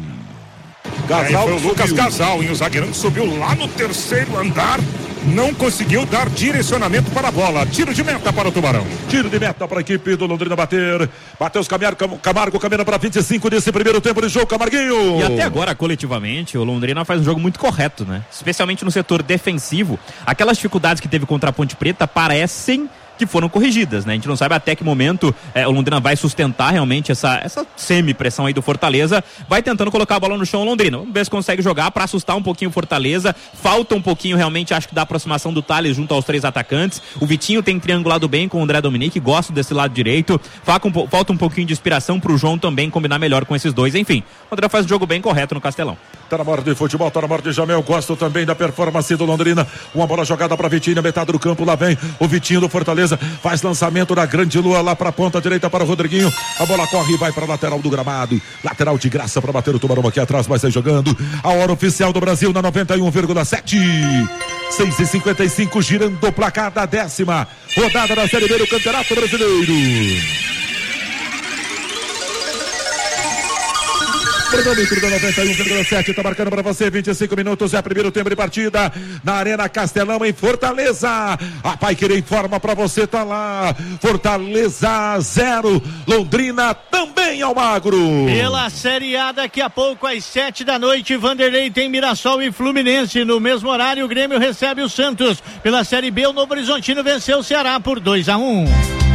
Gasal foi o Lucas Gasal, e o zagueirão que subiu lá no terceiro andar, não conseguiu dar direcionamento para a bola. Tiro de meta para o Tubarão. Tiro de meta para a equipe do Londrina bater. Matheus Camargo, Camargo caminha para vinte e cinco desse primeiro tempo de jogo, Camarguinho. E até agora, coletivamente, o Londrina faz um jogo muito correto, né? Especialmente no setor defensivo. Aquelas dificuldades que teve contra a Ponte Preta parecem que foram corrigidas, né? A gente não sabe até que momento é, o Londrina vai sustentar realmente essa, essa semi-pressão aí do Fortaleza, vai tentando colocar a bola no chão o Londrina, vamos ver se consegue jogar para assustar um pouquinho o Fortaleza, falta um pouquinho realmente, acho que da aproximação do Thales junto aos três atacantes, o Vitinho tem triangulado bem com o André Dominique, gosto desse lado direito, falta um, falta um pouquinho de inspiração pro João também combinar melhor com esses dois, enfim, o Londrina faz um jogo bem correto no Castelão. Tá na hora de futebol, tá na hora de Jamel, gosto também da performance do Londrina, uma bola jogada para Vitinho, metade do campo, lá vem o Vitinho do Fortaleza, faz lançamento da grande Lua lá para a ponta direita para o Rodriguinho, a bola corre e vai para a lateral do gramado, lateral de graça para bater o Tubarão aqui atrás, vai sair jogando, a hora oficial do Brasil na noventa e um vírgula sete, seis e cinquenta e cinco, girando o placar da décima rodada da Série B do Campeonato Brasileiro. Cronômetro da noventa e um vírgula sete, tá marcando para você vinte e cinco minutos, é o primeiro tempo de partida na Arena Castelão, em Fortaleza. A Paiquerê informa para você, tá lá. Fortaleza zero, Londrina também, Almagro. Pela Série A, daqui a pouco às sete da noite, Vanderlei tem Mirassol e Fluminense. No mesmo horário, o Grêmio recebe o Santos. Pela Série B, o Novo Horizontino venceu o Ceará por dois a um.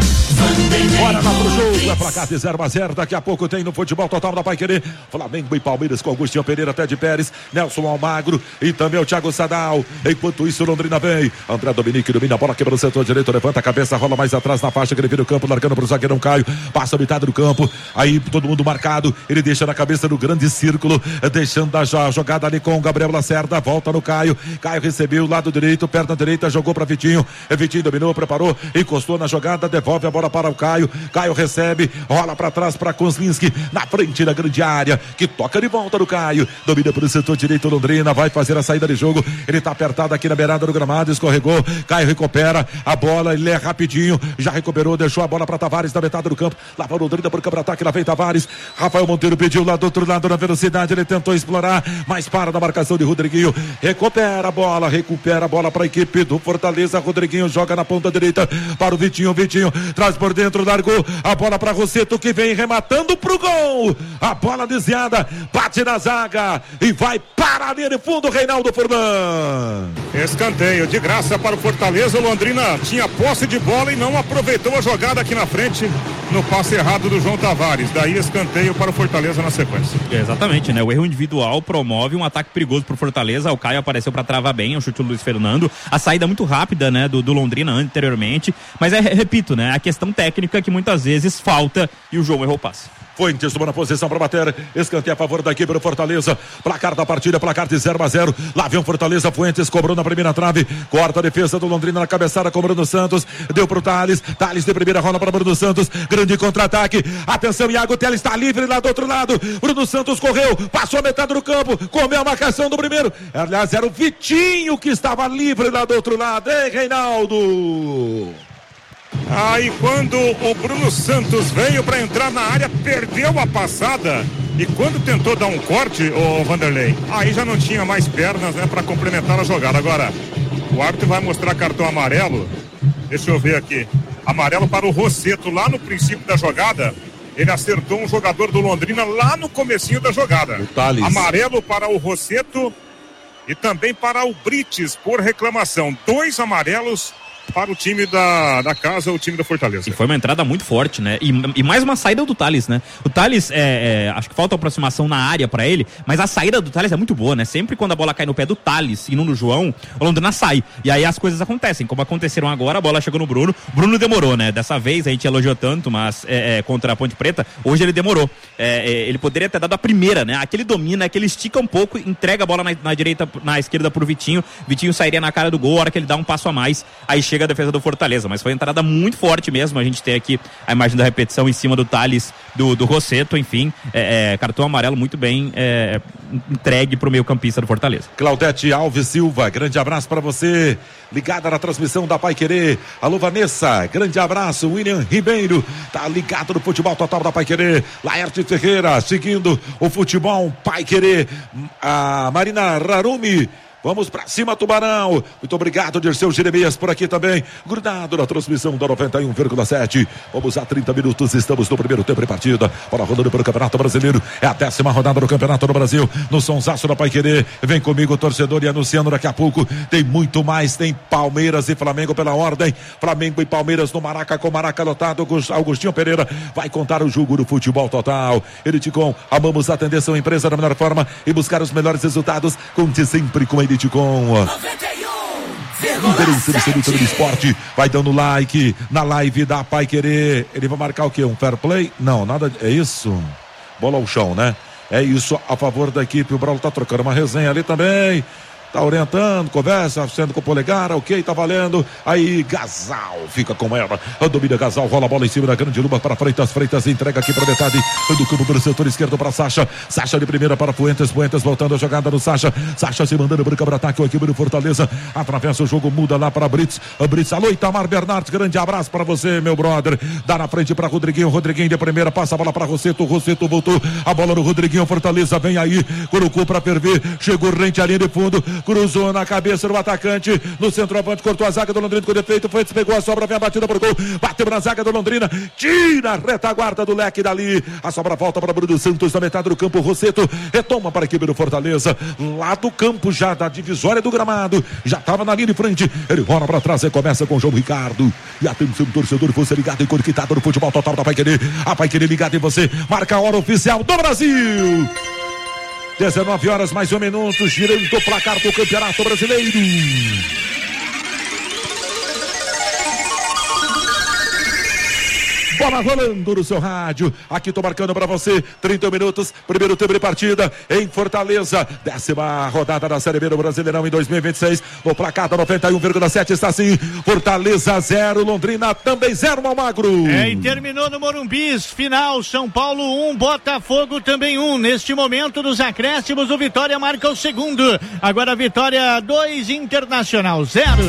Bora lá pro jogo, é placar de zero a zero, daqui a pouco tem no futebol total da Paiquerê, Flamengo e Palmeiras com Agostinho Pereira, Ted Pérez, Nelson Almagro e também o Thiago Sadal. Enquanto isso, Londrina vem, André Dominique domina a bola, quebra o setor direito, levanta a cabeça, rola mais atrás na faixa, ele vira o campo, largando pro zagueirão Caio, passa a metade do campo, aí todo mundo marcado, ele deixa na cabeça do grande círculo, deixando a jogada ali com o Gabriel Lacerda, volta no Caio, Caio recebeu o lado direito, perna direita, jogou para Vitinho, Vitinho dominou, preparou, encostou na jogada, devolve a bola para o Caio, Caio recebe, rola para trás para Kozlinski, na frente da grande área, que toca de volta do Caio, domina por setor direito, Londrina vai fazer a saída de jogo, ele tá apertado aqui na beirada do gramado, escorregou, Caio recupera a bola, ele é rapidinho, já recuperou, deixou a bola para Tavares na metade do campo, lá para Londrina por contra-ataque, lá vem Tavares, Rafael Monteiro pediu lá do outro lado na velocidade, ele tentou explorar, mas para na marcação de Rodriguinho, recupera a bola, recupera a bola para a equipe do Fortaleza, Rodriguinho joga na ponta direita para o Vitinho, Vitinho traz por dentro, largou a bola para Rosseto, que vem rematando pro gol, a bola desviada, bate na zaga e vai para a linha de fundo, Reinaldo Furlan. Escanteio de graça para o Fortaleza. O Londrina tinha posse de bola e não aproveitou a jogada aqui na frente no passe errado do João Tavares, daí escanteio para o Fortaleza na sequência. É, exatamente, né? O erro individual promove um ataque perigoso pro Fortaleza. O Caio apareceu para travar bem, o chute do Luiz Fernando, a saída muito rápida, né, do, do Londrina anteriormente, mas é, repito, né, a questão técnica que muitas vezes falta e o João errou o passe. Fuentes tomou na posição para bater, escanteio a favor da equipe do Fortaleza, placar da partida, placar de zero a zero, lá vem o Fortaleza, Fuentes cobrou na primeira trave, corta a defesa do Londrina na cabeçada com o Bruno Santos, deu pro Thales, Thales de primeira rola para Bruno Santos, grande contra-ataque, atenção, Iago Teles está livre lá do outro lado, Bruno Santos correu, passou a metade do campo, comeu a marcação do primeiro, aliás era o Vitinho que estava livre lá do outro lado, hein, Reinaldo? Aí quando o Bruno Santos veio para entrar na área, perdeu a passada e quando tentou dar um corte, o Vanderlei, aí já não tinha mais pernas, né, para complementar a jogada. Agora, o árbitro vai mostrar cartão amarelo, deixa eu ver aqui, amarelo para o Rosseto, lá no princípio da jogada, ele acertou um jogador do Londrina lá no comecinho da jogada. Amarelo para o Rosseto e também para o Brites por reclamação, dois amarelos para o time da, da casa, o time da Fortaleza. E foi uma entrada muito forte, né? E, e mais uma saída do Thales, né? O Thales, é, é, acho que falta aproximação na área pra ele, mas a saída do Thales é muito boa, né? Sempre quando a bola cai no pé do Thales e não no João, o Londrina sai. E aí as coisas acontecem, como aconteceram agora, a bola chegou no Bruno. Bruno demorou, né? Dessa vez a gente elogiou tanto, mas é, é, contra a Ponte Preta, hoje ele demorou. É, é, ele poderia ter dado a primeira, né? Aquele domina, aquele estica um pouco, entrega a bola na, na direita, na esquerda pro Vitinho. Vitinho sairia na cara do gol, a hora que ele dá um passo a mais, aí chega a defesa do Fortaleza, mas foi uma entrada muito forte mesmo. A gente tem aqui a imagem da repetição em cima do Thales, do, do Rosseto, enfim, é, é, cartão amarelo muito bem é, entregue pro meio campista do Fortaleza. Claudete Alves Silva, grande abraço para você, ligada na transmissão da Paiquerê. Alô Vanessa, grande abraço. William Ribeiro, tá ligado no futebol total da Paiquerê. Laerte Ferreira, seguindo o futebol Paiquerê. A Marina Rarumi, vamos pra cima, Tubarão. Muito obrigado, Dirceu Jeremias, por aqui também, grudado na transmissão da noventa e um vírgula sete. Vamos a trinta minutos, estamos no primeiro tempo de partida. Bola rodando pelo Campeonato Brasileiro. É a décima rodada do Campeonato do Brasil. No sonsaço da Paiquerê. Vem comigo, torcedor, e anunciando daqui a pouco. Tem muito mais. Tem Palmeiras e Flamengo pela ordem. Flamengo e Palmeiras no Maraca, com Maraca lotado. Augustinho Pereira vai contar o jogo do futebol total. Eliticom, amamos atender sua empresa da melhor forma e buscar os melhores resultados. Conte sempre com ele. Com interesse absoluto do esporte, vai dando like na live da Paiquerê. Ele vai marcar o quê? Um fair play? Não, nada, é isso. Bola ao chão, né? É isso a favor da equipe. O Braulo tá trocando uma resenha ali também. tá orientando, conversa, sendo com o polegar, ok, tá valendo. Aí Gasal fica com ela, domina Gasal, rola a bola em cima da grande Luma para Freitas, Freitas entrega aqui para metade do campo pelo setor esquerdo para Sacha, Sacha de primeira para Fuentes, Fuentes voltando a jogada no Sacha, Sacha se mandando para o contra-ataque, o equipe do Fortaleza atravessa o jogo, muda lá para Brits, Brits, alô Itamar Bernardes, grande abraço para você, meu brother, dá na frente para Rodriguinho, Rodriguinho de primeira, passa a bola para Rosseto, Rosseto voltou, a bola no Rodriguinho, Fortaleza vem aí, colocou para ferver, chegou rente à linha de fundo, cruzou na cabeça do atacante, no centroavante, cortou a zaga do Londrina com defeito, Fuentes pegou a sobra, vem a batida por gol, bateu na zaga do Londrina, tira a retaguarda do leque dali, a sobra volta para Bruno Santos na metade do campo, Rosseto retoma para a equipe do Fortaleza, lá do campo já da divisória do gramado, já estava na linha de frente, ele rola para trás e começa com o João Ricardo, e atenção torcedor, você ligado e conectado no futebol total da Paiquerê, a Paiquerê ligado em você, marca a hora oficial do Brasil, dezenove horas mais um minuto, girando o placar do Campeonato Brasileiro. Bola rolando no seu rádio, aqui tô marcando para você, trinta minutos, primeiro tempo de partida em Fortaleza, décima rodada da Série B do Brasileirão em dois mil e vinte e seis, o placar da noventa e um vírgula sete está assim, Fortaleza zero, Londrina também zero, Malmagro. É, e terminou no Morumbi, final, São Paulo um, Botafogo também um, neste momento dos acréscimos, o Vitória marca o segundo, agora Vitória dois, Internacional zero.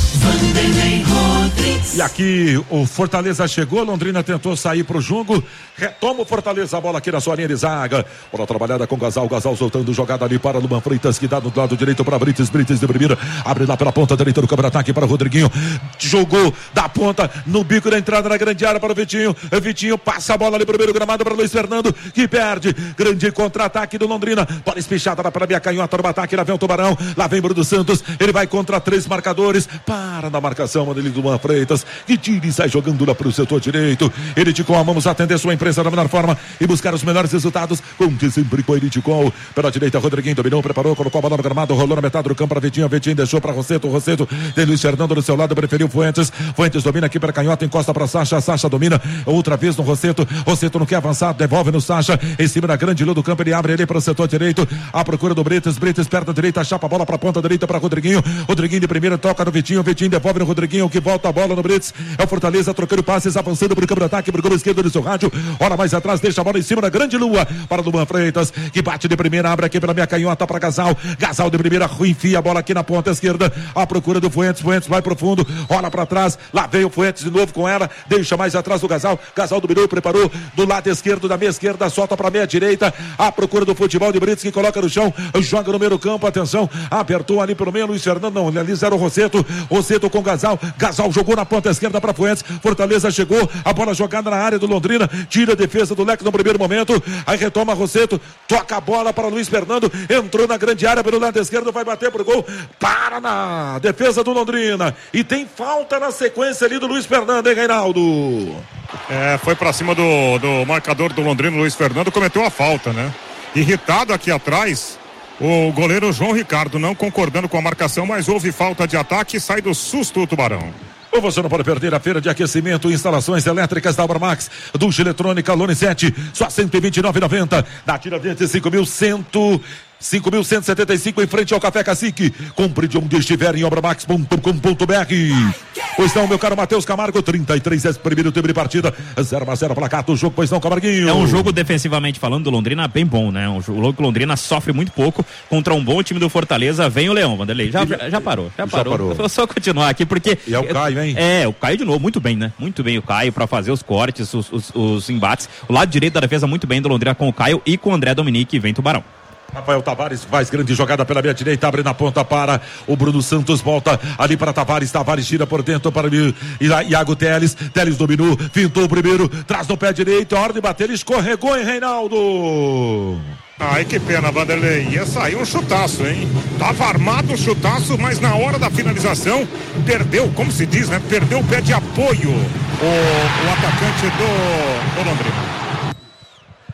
E aqui o Fortaleza chegou, Londrina tentou sair pro jogo, retoma o Fortaleza, a bola aqui na sua linha de zaga, bola trabalhada com Gasal, Gasal soltando jogada ali para Luman Freitas, que dá do lado direito para Brites, Brites de primeira, abre lá pela ponta direita do contra-ataque para Rodriguinho, jogou da ponta no bico da entrada na grande área para o Vitinho, Vitinho passa a bola ali primeiro gramado para Luiz Fernando, que perde, grande contra-ataque do Londrina, bola espichada para a minha canhota no ataque, lá vem o Tubarão, lá vem Bruno Santos, ele vai contra três marcadores, para na marcação dele do Luman Freitas, que tira e sai jogando lá para o setor direito, Eritecol, vamos atender sua empresa da melhor forma e buscar os melhores resultados, conte sempre com a Eritecol, pela direita Rodriguinho dominou, preparou, colocou a bola no gramado, rolou na metade do campo para Vitinho, Vitinho deixou para Rosseto, Rosseto tem Luiz Fernando do seu lado, preferiu Fuentes, Fuentes domina aqui para Canhota, encosta para Sacha, Sacha domina, outra vez no Rosseto, Rosseto não quer avançar, devolve no Sacha, em cima da grande lua do campo, ele abre ali para o setor direito, à procura do Brites, Brites perto da direita, chapa a bola para a ponta direita para Rodriguinho, Rodriguinho de primeira, toca no Vitinho, Vitinho devolve no Rodriguinho, que volta a bola no Brites, é o Fortaleza trocando passes, avançando para o campo de ataque, para o campo esquerdo do seu rádio, hora mais atrás, deixa a bola em cima da grande lua, para o Luman Freitas, que bate de primeira, abre aqui pela minha canhota para Gasal, Gasal de primeira, enfia a bola aqui na ponta esquerda, à procura do Fuentes, Fuentes vai pro fundo, rola para trás, lá vem o Fuentes de novo com ela, deixa mais atrás do Gasal, Gasal dominou, preparou, do lado esquerdo, da meia esquerda, solta para meia direita, à procura do futebol de Brites, que coloca no chão, joga no meio do campo, atenção, apertou ali pelo meio, Luiz Fernando, não, ali zero o Rosseto, Rosseto com Gasal, Gasal jogou na ponta esquerda para Fuentes, Fortaleza chegou, a bola jogada na área do Londrina, tira a defesa do leque no primeiro momento, aí retoma Rosseto, toca a bola para Luiz Fernando, entrou na grande área pelo lado esquerdo, vai bater pro gol, para na defesa do Londrina, e tem falta na sequência ali do Luiz Fernando, hein, Reinaldo? É, foi pra cima do, do marcador do Londrina, Luiz Fernando, cometeu a falta, né? Irritado aqui atrás, o goleiro João Ricardo, não concordando com a marcação, mas houve falta de ataque e sai do susto o Tubarão. Ou você não pode perder a feira de aquecimento e instalações elétricas da Abramax, Ducha Eletrônica Lonisete, só cento e vinte e nove reais e noventa centavos, na Tiradentes cinco mil cem. cinco mil cento e setenta e cinco em frente ao Café Cacique. Compre de onde estiver em obramax ponto com ponto br. Pois não, meu caro Matheus Camargo, trinta e três é primeiro tempo de partida, zero a zero placar do jogo, pois não, Camarguinho. É um jogo defensivamente falando do Londrina bem bom, né? Um jogo que o Londrina sofre muito pouco contra um bom time do Fortaleza. Vem o Leão, Vanderlei. Já, já, já parou, já, já parou. parou. Vou só continuar aqui porque. E é o Caio, hein? É, o Caio de novo, muito bem, né? Muito bem o Caio pra fazer os cortes, os, os, os embates. O lado direito da defesa muito bem do Londrina com o Caio e com o André Dominique, vem Tubarão. Rafael Tavares faz grande jogada pela minha direita, abre na ponta para o Bruno Santos, volta ali para Tavares, Tavares tira por dentro para o Iago Teles, Teles dominou, fintou o primeiro, traz no pé direito, a hora de bater, ele escorregou, hein, Reinaldo? Ai, que pena, Vanderlei, ia sair um chutaço, hein? Tava armado o chutaço, mas na hora da finalização, perdeu, como se diz, né? Perdeu o pé de apoio, o, o atacante do, do Londrina.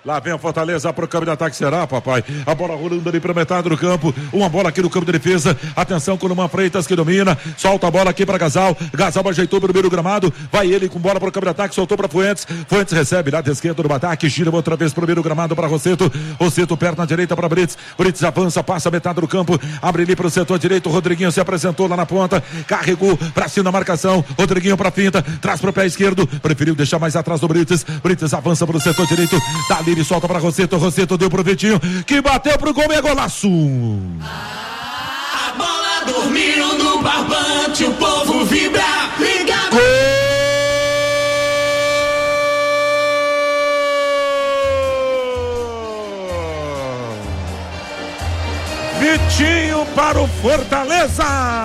Lá vem a Fortaleza pro campo de ataque, será, papai? A bola rolando ali pra metade do campo. Uma bola aqui no campo de defesa. Atenção com o Luman Freitas que domina. Solta a bola aqui pra Gasal. Gasal ajeitou pro meio do gramado. Vai ele com bola pro campo de ataque. Soltou pra Fuentes. Fuentes recebe lá de esquerda do ataque. Gira outra vez pro meio do gramado pra Rosseto. Rosseto perna direita pra Brits. Brits avança, passa a metade do campo. Abre ali pro setor direito. Rodriguinho se apresentou lá na ponta. Carregou pra cima da marcação. Rodriguinho pra finta. Traz pro pé esquerdo. Preferiu deixar mais atrás do Brits. Brits avança pro setor direito. Dali ele solta pra Rosseto. Rosseto deu pro Vitinho, que bateu pro gol e é golaço. A bola dormiu no barbante, o povo vibra, ligado. Gol! Vitinho para o Fortaleza.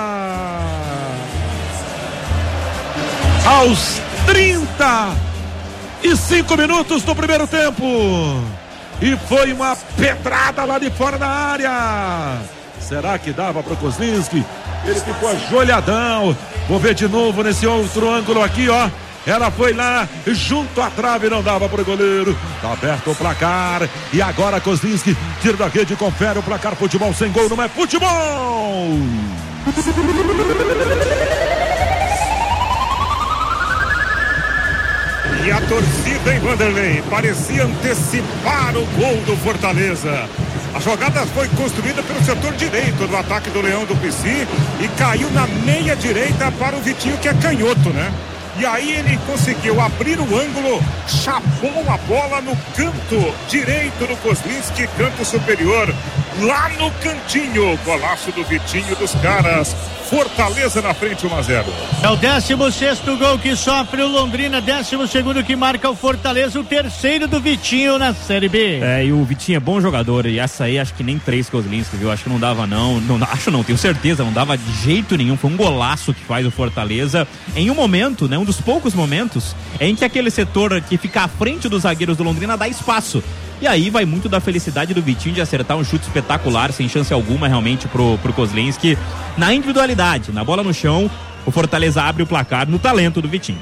Aos trinta e cinco minutos do primeiro tempo. E foi uma pedrada lá de fora da área. Será que dava para o Kozlinski? Ele ficou ajoelhadão. Vou ver de novo nesse outro ângulo aqui, ó. Ela foi lá junto à trave, não dava para o goleiro. Tá aberto o placar. E agora Kozlinski tira da rede, confere o placar. Futebol sem gol não é futebol. E a torcida em Vanderlei parecia antecipar o gol do Fortaleza. A jogada foi construída pelo setor direito do ataque do Leão do Pici e caiu na meia direita para o Vitinho, que é canhoto, né? E aí ele conseguiu abrir o ângulo, chapou a bola no canto direito do Kozlinski, canto superior, lá no cantinho. Golaço do Vitinho dos caras. Fortaleza na frente, um a zero. É o décimo sexto gol que sofre o Londrina, décimo segundo que marca o Fortaleza, o terceiro do Vitinho na Série B. É, e o Vitinho é bom jogador, e essa aí acho que nem três Kozlinski, viu? Acho que não dava não, não, acho não, tenho certeza, não dava de jeito nenhum, foi um golaço que faz o Fortaleza, em um momento, né, um dos poucos momentos, em que aquele setor que fica à frente dos zagueiros do Londrina dá espaço. E aí vai muito da felicidade do Vitinho de acertar um chute espetacular, sem chance alguma realmente pro, pro Kozlinski. Na individualidade, na bola no chão, o Fortaleza abre o placar no talento do Vitinho.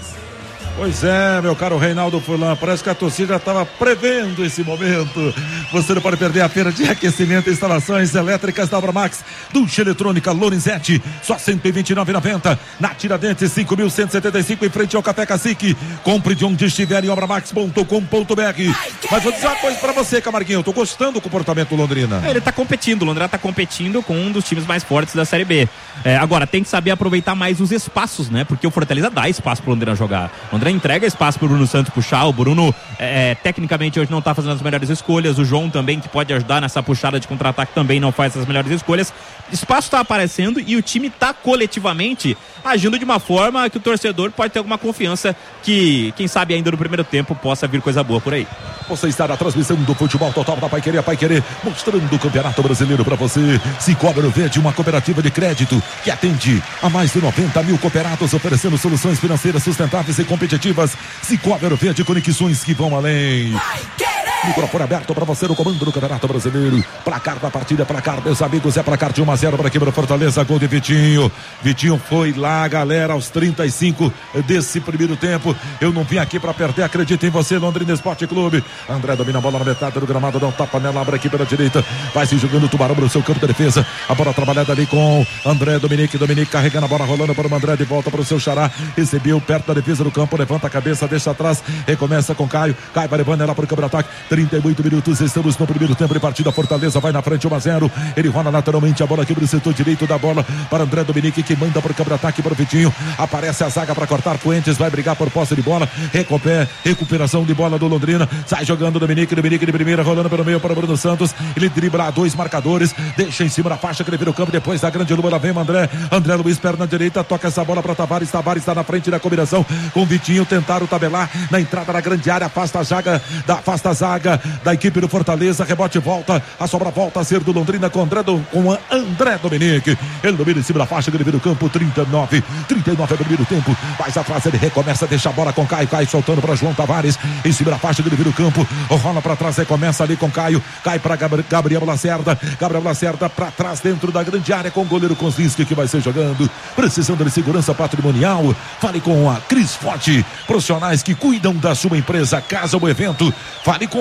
Pois é, meu caro Reinaldo Furlan, parece que a torcida estava prevendo esse momento. Você não pode perder a feira de aquecimento e instalações elétricas da Abramax. Ducha eletrônica Lorenzetti, só cento e vinte e nove reais e noventa centavos. Na Tiradentes, cinco mil cento e setenta e cinco, em frente ao Café Cacique. Compre de onde estiver em obramax ponto com ponto b r. Mas vou dizer uma coisa pra você, Camarguinho, eu tô gostando do comportamento do Londrina. É, ele tá competindo, o Londrina tá competindo com um dos times mais fortes da Série B. É, agora, tem que saber aproveitar mais os espaços, né? Porque o Fortaleza dá espaço pro Londrina jogar. O Londrina entrega espaço pro Bruno Santos puxar. O Bruno, é, tecnicamente, hoje não tá fazendo as melhores escolhas. O João também, que pode ajudar nessa puxada de contra-ataque, também não faz as melhores escolhas. Espaço tá aparecendo e o time tá coletivamente agindo de uma forma que o torcedor pode ter alguma confiança que, quem sabe, ainda no primeiro tempo possa vir coisa boa por aí. Você está na transmissão do Futebol Total da Paiquerê, Paiquerê, mostrando o Campeonato Brasileiro para você. Cicobi Ouro Verde, uma cooperativa de crédito que atende a mais de noventa mil cooperados, oferecendo soluções financeiras sustentáveis e competitivas. Cicobi Ouro Verde, conexões que vão além. Microfone aberto para você no comando do Campeonato Brasileiro. Placar da partida, placar, meus amigos, é placar de um a zero para aqui para Fortaleza, gol de Vitinho. Vitinho foi lá, galera, aos trinta e cinco desse primeiro tempo. Eu não vim aqui para perder, acredito em você, Londrina Esporte Clube. André domina a bola na metade do gramado, dá um tapa nela, abre aqui pela direita, vai se jogando o Tubarão no seu campo de defesa. A bola trabalhada ali com André Dominique, Dominique carregando a bola, rolando para o André, de volta para o seu xará, recebeu perto da defesa do campo, levanta a cabeça, deixa atrás, recomeça com Caio, Caio vai levando ela para o campo de ataque. trinta e oito minutos, estamos no primeiro tempo de partida. Fortaleza vai na frente, um a zero. Ele rola lateralmente a bola aqui pro setor direito da bola para André Dominique, que manda para o campo de ataque para o Vitinho. Aparece a zaga para cortar. Fuentes vai brigar por posse de bola. Recupera, recuperação de bola do Londrina. Sai jogando Dominique, Dominique de primeira, rolando pelo meio para o Bruno Santos. Ele dribla dois marcadores, deixa em cima da faixa que ele vira o campo. Depois da grande lua, lá vem o André. André Luiz, perna direita, toca essa bola para Tavares. Tavares está na frente da combinação com o Vitinho. Tentaram tabelar na entrada da grande área. Afasta a zaga, da, afasta a zaga da equipe do Fortaleza, rebote volta, a sobra volta a ser do Londrina com André, do, com André Dominique, ele domina em cima da faixa, ele vira o campo, trinta e nove, trinta e nove é o primeiro tempo, mais atrás ele recomeça, deixa a bola com Caio, Caio soltando para João Tavares, em cima da faixa, ele vira o campo, rola para trás, recomeça ali com Caio, cai para Gabriel Lacerda, Gabriel Lacerda para trás dentro da grande área com o goleiro Kozlinski que vai ser jogando, precisando de segurança patrimonial, fale com a Cris Forte, profissionais que cuidam da sua empresa, casa ou evento, fale com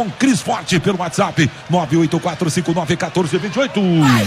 com Cris Forte pelo WhatsApp nove oito quatro cinco nove um quatro dois oito.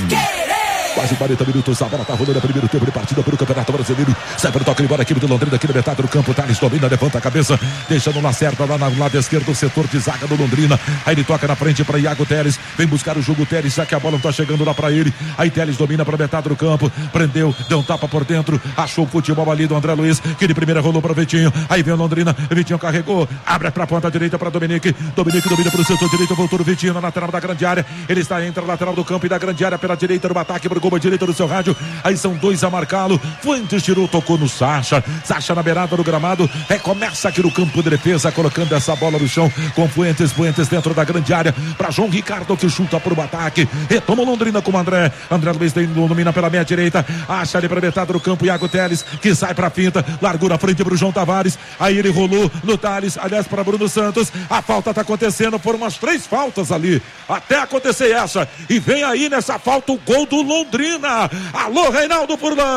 Quase quarenta minutos, a bola tá rolando, é primeiro tempo de partida pelo Campeonato Brasileiro. Sai para toca embora a equipe do Londrina aqui na metade do campo. Thales domina, levanta a cabeça, deixando na certa lá no lado esquerdo o setor de zaga do Londrina. Aí ele toca na frente para Iago Teles, vem buscar o jogo Teles, já que a bola não tá chegando lá para ele. Aí Teles domina para metade do campo, prendeu, deu um tapa por dentro, achou o futebol ali do André Luiz, que de primeira rolou para o Vitinho. Aí vem o Londrina, Vitinho carregou, abre para a ponta direita para Dominique. Dominique domina para o setor direito, voltou o Vitinho na lateral da grande área. Ele está entre a lateral do campo e da grande área pela direita do ataque, por gol direita do seu rádio. Aí são dois a marcá-lo. Fuentes tirou, tocou no Sacha. Sacha na beirada do gramado. Recomeça aqui no campo de defesa, colocando essa bola no chão com Fuentes. Fuentes dentro da grande área para João Ricardo, que chuta para o ataque. Retoma o Londrina com o André. André Luiz domina pela meia direita. Acha ali para metade do campo. Iago Teles, que sai para a finta. Largou na frente para o João Tavares. Aí ele rolou no Thales. Aliás, para Bruno Santos. A falta está acontecendo. Foram umas três faltas ali até acontecer essa. E vem aí nessa falta o gol do Londrina. Alô, Reinaldo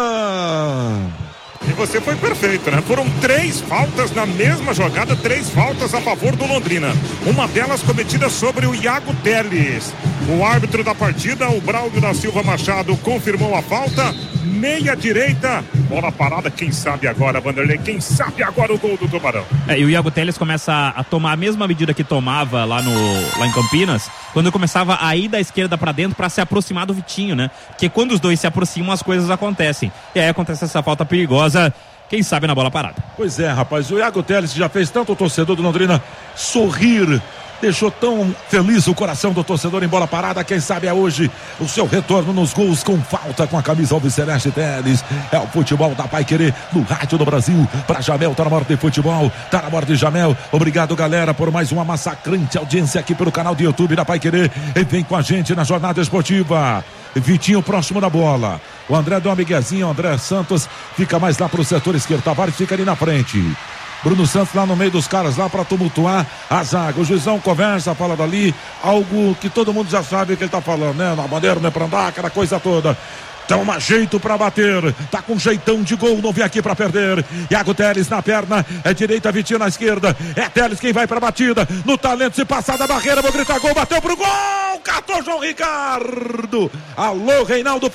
Furlan! E você foi perfeito, né? Foram três faltas na mesma jogada, três faltas a favor do Londrina. Uma delas cometida sobre o Iago Teles. O árbitro da partida, o Braulio da Silva Machado, confirmou a falta. Meia direita, bola parada, quem sabe agora, Vanderlei, quem sabe agora o gol do Tubarão. É, e o Iago Teles começa a, a tomar a mesma medida que tomava lá, no, lá em Campinas, quando começava a ir da esquerda pra dentro pra se aproximar do Vitinho, né? Porque quando os dois se aproximam, as coisas acontecem. E aí acontece essa falta perigosa, quem sabe na bola parada. Pois é, rapaz, o Iago Teles já fez tanto o torcedor do Londrina sorrir. Deixou tão feliz o coração do torcedor em bola parada. Quem sabe é hoje o seu retorno nos gols com falta com a camisa alviceleste Teles. É o futebol da Paiquerê no rádio do Brasil. Para Jamel, tá na hora de futebol, tá na hora de Jamel. Obrigado, galera, por mais uma massacrante audiência aqui pelo canal do YouTube da Paiquerê. E vem com a gente na jornada esportiva. Vitinho próximo da bola. O André deu uma miguezinha, o André Santos fica mais lá pro setor esquerdo. Tavares fica ali na frente. Bruno Santos lá no meio dos caras lá para tumultuar a zaga. O juizão conversa, fala dali, algo que todo mundo já sabe o que ele tá falando, né? Na bandeira, né? Pra andar, aquela coisa toda. Toma jeito pra bater, tá com jeitão de gol, não vem aqui pra perder. Iago Teles na perna, é direita, Vitinho na esquerda. É Teles quem vai pra batida, no talento, se passar da barreira, vou gritar gol, bateu pro gol, catou João Ricardo. Alô, Reinaldo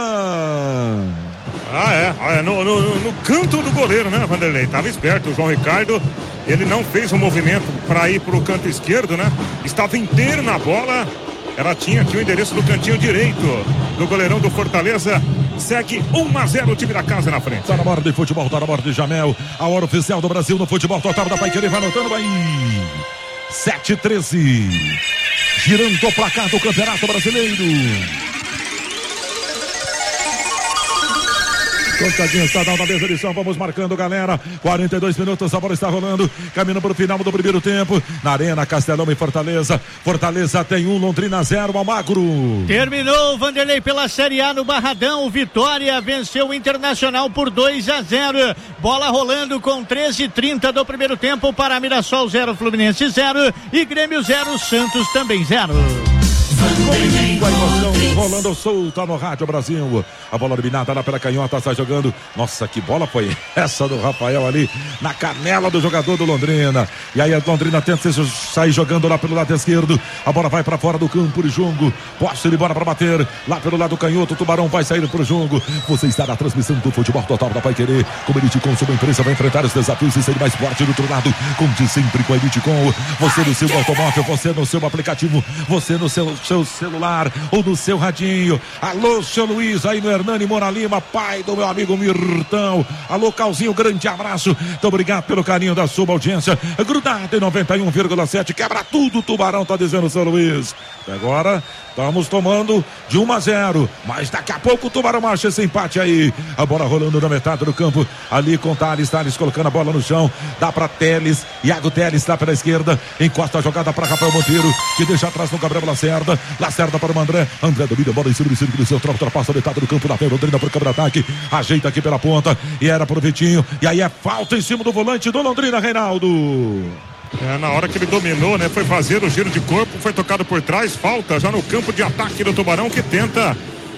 Furlan. Ah, é, ah, é. No, no, no canto do goleiro, né, Vanderlei? Tava esperto o João Ricardo. Ele não fez o um movimento para ir pro canto esquerdo, né? Estava inteiro na bola. Ela tinha aqui o endereço do cantinho direito do goleirão do Fortaleza. Segue um a zero o time da casa na frente. Tá na hora de futebol, tá na hora de Jamel. A hora oficial do Brasil no futebol total da Paiquerê. Vai anotando aí. sete e treze. Girando o placar do Campeonato Brasileiro. Contadinho está dando a mesa de som, vamos marcando, galera. quarenta e dois minutos, a bola está rolando. Caminhando para o final do primeiro tempo. Na Arena, Castelão e Fortaleza. Fortaleza tem um, Londrina zero, Almagro. Terminou, Vanderlei, pela Série A no Barradão. Vitória venceu o Internacional por dois a zero. Bola rolando com treze e trinta do primeiro tempo para Mirassol zero, Fluminense zero e Grêmio zero, Santos também zero. Com a emoção rolando solta no Rádio Brasil. A bola eliminada lá pela canhota, está jogando. Nossa, que bola foi essa do Rafael ali na canela do jogador do Londrina. E aí a Londrina tenta sair jogando lá pelo lado esquerdo. A bola vai para fora do campo de jogo. Posse de bola para bater lá pelo lado canhoto. O Tubarão vai sair pro jogo. Você está na transmissão do futebol total da Paiquerê. Como Elite Com, sua empresa vai enfrentar os desafios e ser mais forte do outro lado. Conte sempre com a Elite Com. Você no seu automóvel, você no seu aplicativo, você no seu seu celular ou no seu radinho. Alô, seu Luiz, aí no Hernani Moura Lima, pai do meu amigo Mirtão. Alô, Calzinho, grande abraço. Muito obrigado pelo carinho da sua audiência. Grudado em noventa e um vírgula sete, quebra tudo, Tubarão, tá dizendo o seu Luiz. Agora estamos tomando de um a zero, mas daqui a pouco o Tubarão marcha esse empate aí. A bola rolando na metade do campo, ali com Thales, Thales colocando a bola no chão, dá para Teles, Iago Teles está pela esquerda, encosta a jogada para Rafael Monteiro, que deixa atrás no Gabriel Lacerda, Lacerda para o André, André domina a bola em cima do círculo, seu tropa, ultrapassa a metade do campo, da Londrina por câmera ataque, ajeita aqui pela ponta, e era pro Vitinho, e aí é falta em cima do volante do Londrina, Reinaldo. É, na hora que ele dominou, né? Foi fazer o giro de corpo, foi tocado por trás, falta já no campo de ataque do Tubarão, que tenta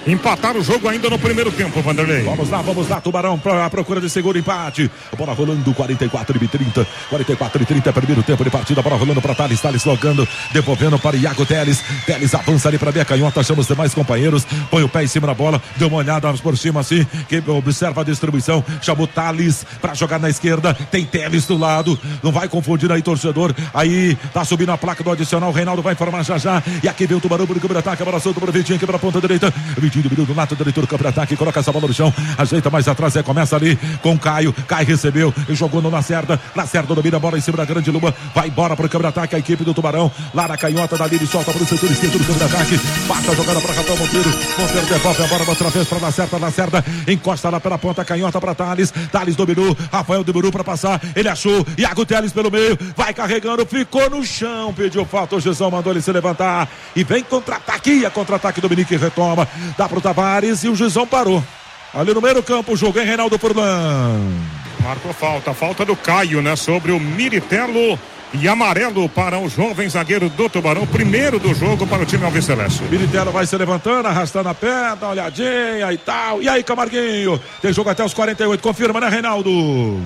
empatar o jogo ainda no primeiro tempo, Vanderlei. Vamos lá, vamos lá, Tubarão à procura de segundo empate. A bola rolando, quarenta e quatro e trinta. quarenta e quatro e trinta, primeiro tempo de partida. A bola rolando para Thales, Thales logando, devolvendo para Iago Teles. Teles avança ali para meia canhota, chama os demais companheiros, põe o pé em cima da bola, deu uma olhada por cima assim, que observa a distribuição, chamou Thales para jogar na esquerda, tem Teles do lado, não vai confundir aí, torcedor. Aí tá subindo a placa do adicional, o Reinaldo vai informar já já. E aqui vem o Tubarão pro campo de ataque, a bola solta para o Vitinho, aqui para a ponta direita. Vitinho do do lado direito do campo de ataque, coloca essa bola no chão, ajeita mais atrás, é, começa ali com o Caio. Caio recebeu e jogou no Lacerda. Lacerda domina a bola em cima da grande Luma, vai embora pro campo de ataque a equipe do Tubarão, lá na canhota da Lili, solta para o setor esquerdo do campo de ataque, passa a jogada para Rafael Monteiro. Monteiro devolve a bola outra vez para Lacerda. Lacerda encosta lá pela ponta, canhota para Thales. Thales dominou, Rafael demorou para passar, ele achou, Iago Teles pelo meio, vai carregando, ficou no chão, pediu falta, o Gizão mandou ele se levantar e vem contra-ataque, e a contra-ataque Dominique retoma, dá pro Tavares e o Gizão parou. Ali no meio do campo, o jogo em Reinaldo Furlan. Marcou falta, falta do Caio, né? Sobre o Miritelo. E amarelo para o jovem zagueiro do Tubarão, primeiro do jogo para o time alviceleste. Miritelo vai se levantando, arrastando a perna, dá uma olhadinha e tal. E aí, Camarguinho? Tem jogo até os quarenta e oito, confirma, né, Reinaldo?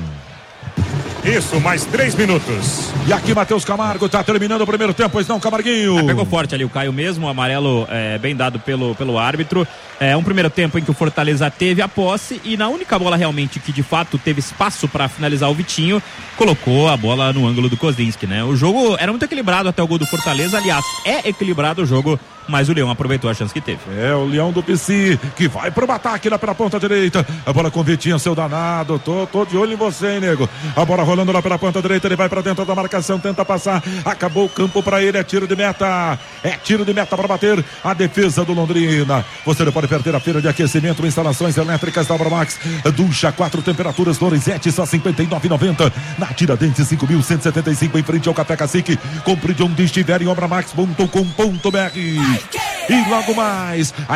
Isso, mais três minutos. E aqui, Matheus Camargo, tá terminando o primeiro tempo, pois não, Camarguinho? É, pegou forte ali o Caio mesmo, o amarelo é, bem dado pelo, pelo árbitro. É um primeiro tempo em que o Fortaleza teve a posse e na única bola realmente que de fato teve espaço para finalizar o Vitinho, colocou a bola no ângulo do Kozinski, né? O jogo era muito equilibrado até o gol do Fortaleza, aliás, é equilibrado o jogo, mas o Leão aproveitou a chance que teve. É, o Leão do P C, que vai pro ataque lá pela ponta direita. A bola com o Vitinho, seu danado. Tô, tô de olho em você, hein, nego. A bola rolando lá pela ponta direita, ele vai pra dentro da marcação, tenta passar. Acabou o campo pra ele, é tiro de meta. É tiro de meta pra bater a defesa do Londrina. Você não pode perder a feira de aquecimento, instalações elétricas da Abramax. Ducha, quatro temperaturas, Lorenzetti, só cinquenta e nove reais e noventa centavos. Na Tiradentes, cinco mil cento e setenta e cinco, em frente ao Café Cacique. Compre de onde estiver em obramax ponto com ponto br. E logo mais